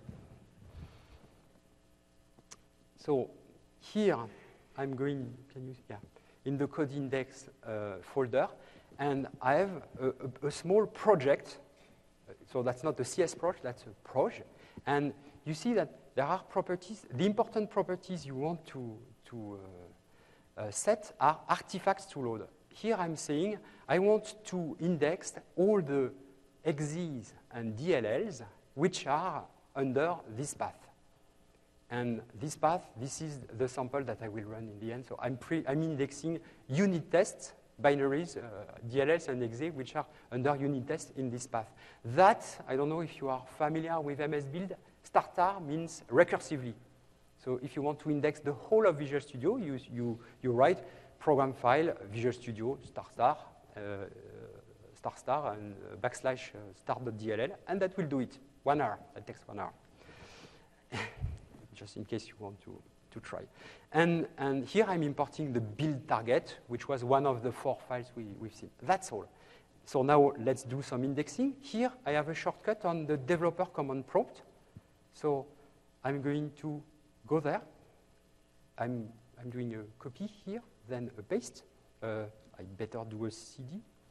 So here, I'm going, can you, yeah, in the code index uh, folder, and I have a, a, a small project. So that's not a C S proj, that's a proj. And you see that there are properties, the important properties you want to, to uh, uh, set are artifacts to load. Here I'm saying I want to index all the exes and D L Ls which are under this path. And this path, this is the sample that I will run in the end. So I'm, pre I'm indexing unit tests, binaries, uh, D L Ls and exe, which are under unit tests in this path. That, I don't know if you are familiar with M S Build, startar means recursively. So if you want to index the whole of Visual Studio, you, you, you write program file, Visual Studio, startar, uh, star star, and uh, backslash uh, start.dll, and that will do it. One hour, that takes one hour. Just in case you want to, to try. And, and here I'm importing the build target, which was one of the four files we, we've seen. That's all. So now let's do some indexing. Here I have a shortcut on the developer command prompt. So I'm going to go there. I'm, I'm doing a copy here, then a paste. Uh, I better do a C D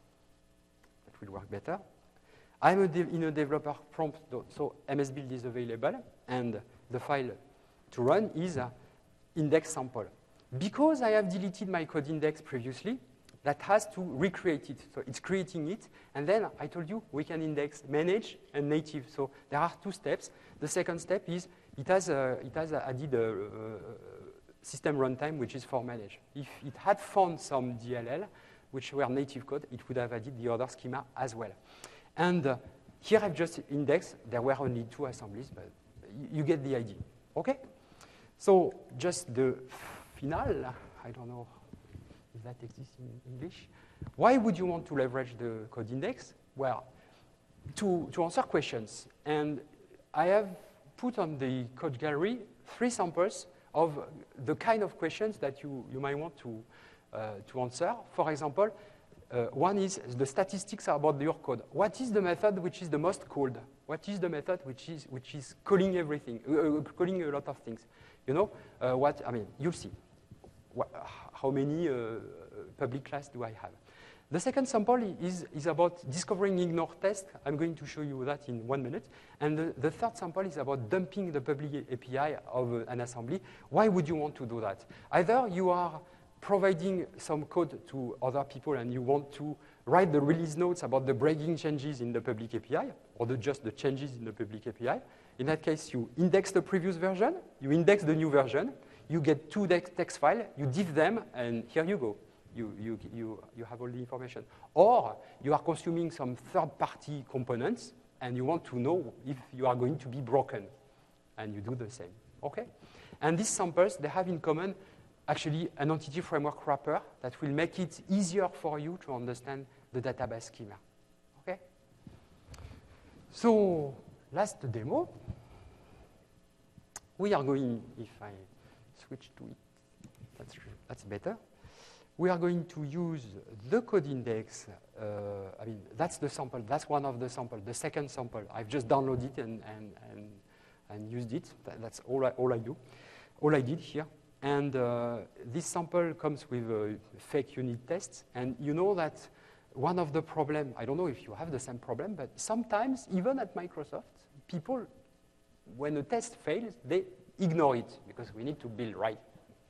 will work better. I'm a in a developer prompt, so M S Build is available, and the file to run is uh, index sample. Because I have deleted my code index previously, that has to recreate it. So it's creating it, and then I told you we can index manage and native. So there are two steps. The second step is it has, uh, it has added a, a system runtime, which is for manage. If it had found some D L L, which were native code, it would have added the other schema as well. And uh, here I've just indexed. There were only two assemblies, but you get the idea. Okay? So just the final, I don't know if that exists in English. Why would you want to leverage the code index? Well, to, to answer questions. And I have put on the code gallery three samples of the kind of questions that you, you might want to, uh, to answer. For example, uh, one is the statistics about your code. What is the method which is the most called? What is the method which is, which is calling everything, uh, calling a lot of things? You know, uh, what, I mean, you'll see. What, how many uh, public class do I have? The second sample is, is about discovering ignore test. I'm going to show you that in one minute. And the, the third sample is about dumping the public A P I of uh, an assembly. Why would you want to do that? Either you are providing some code to other people and you want to write the release notes about the breaking changes in the public A P I, or the, just the changes in the public A P I. In that case, you index the previous version, you index the new version, you get two text files, you diff them, and here you go. You, you, you, you have all the information. Or you are consuming some third-party components, and you want to know if you are going to be broken, and you do the same. Okay? And these samples, they have in common actually an entity framework wrapper that will make it easier for you to understand the database schema. Okay? So, last demo. We are going, if I switch to it, that's, that's better. We are going to use the code index. Uh, I mean, that's the sample. That's one of the samples. The second sample, I've just downloaded it and, and, and, and used it. That, that's all I, all I do, all I did here. And uh, this sample comes with a fake unit test. And you know that one of the problems, I don't know if you have the same problem, but sometimes, even at Microsoft, people, when a test fails, they ignore it because we need to build right.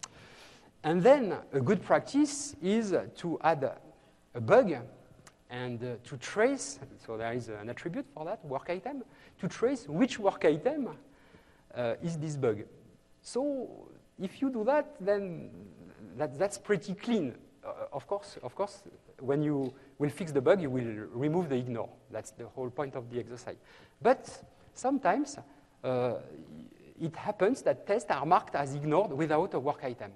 And then a good practice is to add a bug and uh, to trace, so there is an attribute for that, work item, to trace which work item uh, is this bug. So if you do that, then that, that's pretty clean. Uh, of course, of course, when you will fix the bug, you will remove the ignore. That's the whole point of the exercise. But sometimes uh, it happens that tests are marked as ignored without a work item.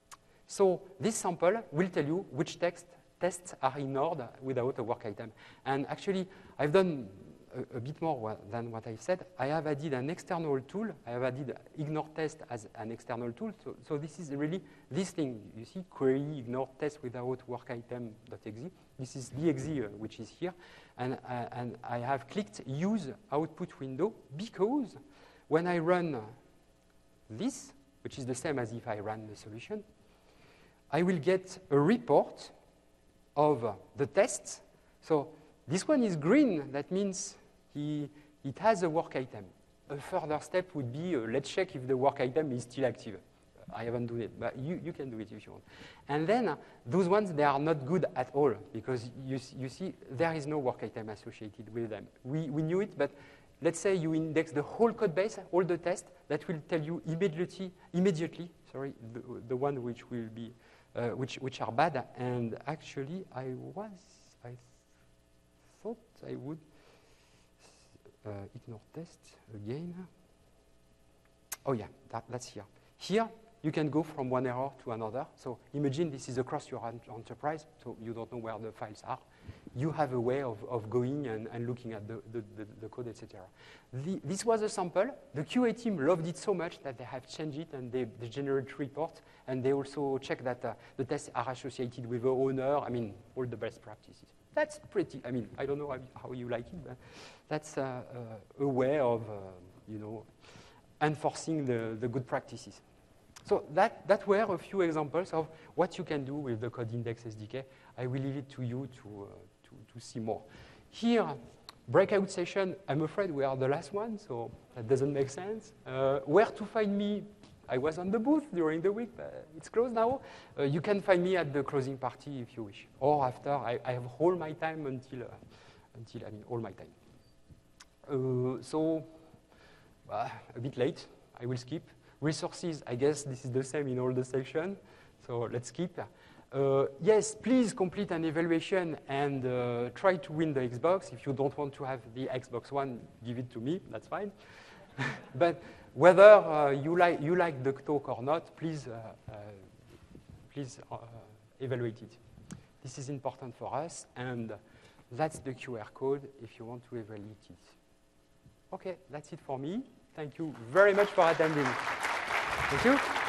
So this sample will tell you which text, tests are ignored without a work item. And actually, I've done a, a bit more than what I've said. I have added an external tool. I have added ignore test as an external tool. So, so this is really this thing. You see, query ignore test without work item.exe. This is the exe uh, which is here. And, uh, and I have clicked use output window because when I run this, which is the same as if I ran the solution, I will get a report of uh, the tests. So this one is green. That means he, it has a work item. A further step would be, uh, let's check if the work item is still active. I haven't done it, but you, you can do it if you want. And then uh, those ones, they are not good at all because you, you see, there is no work item associated with them. We, we knew it, but let's say you index the whole code base, all the tests, that will tell you immediately, immediately sorry, the, the one which will be Uh, which, which are bad, and actually I was, I thought I would uh, ignore test again. Oh yeah, that, that's here. Here, you can go from one error to another. So imagine this is across your enterprise, so you don't know where the files are. You have a way of, of going and, and looking at the, the, the, the code, et cetera. This was a sample. The Q A team loved it so much that they have changed it and they, they generate reports, and they also check that uh, the tests are associated with the owner. I mean, all the best practices. That's pretty, I mean, I don't know how you like it, but that's uh, uh, a way of, uh, you know, enforcing the, the good practices. So that, that were a few examples of what you can do with the Code Index S D K. I will leave it to you to, uh, to, to see more. Here, breakout session, I'm afraid we are the last one, so that doesn't make sense. Uh, where to find me? I was on the booth during the week, but it's closed now. Uh, you can find me at the closing party if you wish, or after. I, I have all my time until, uh, until I mean, all my time. Uh, so, uh, a bit late, I will skip. Resources, I guess this is the same in all the sections, so let's skip. Uh, yes, please complete an evaluation and uh, try to win the Xbox. If you don't want to have the Xbox One, give it to me, that's fine. But whether uh, you, like, you like the talk or not, please, uh, uh, please uh, evaluate it. This is important for us, and that's the Q R code if you want to evaluate it. Okay, that's it for me. Thank you very much for attending. Thank you.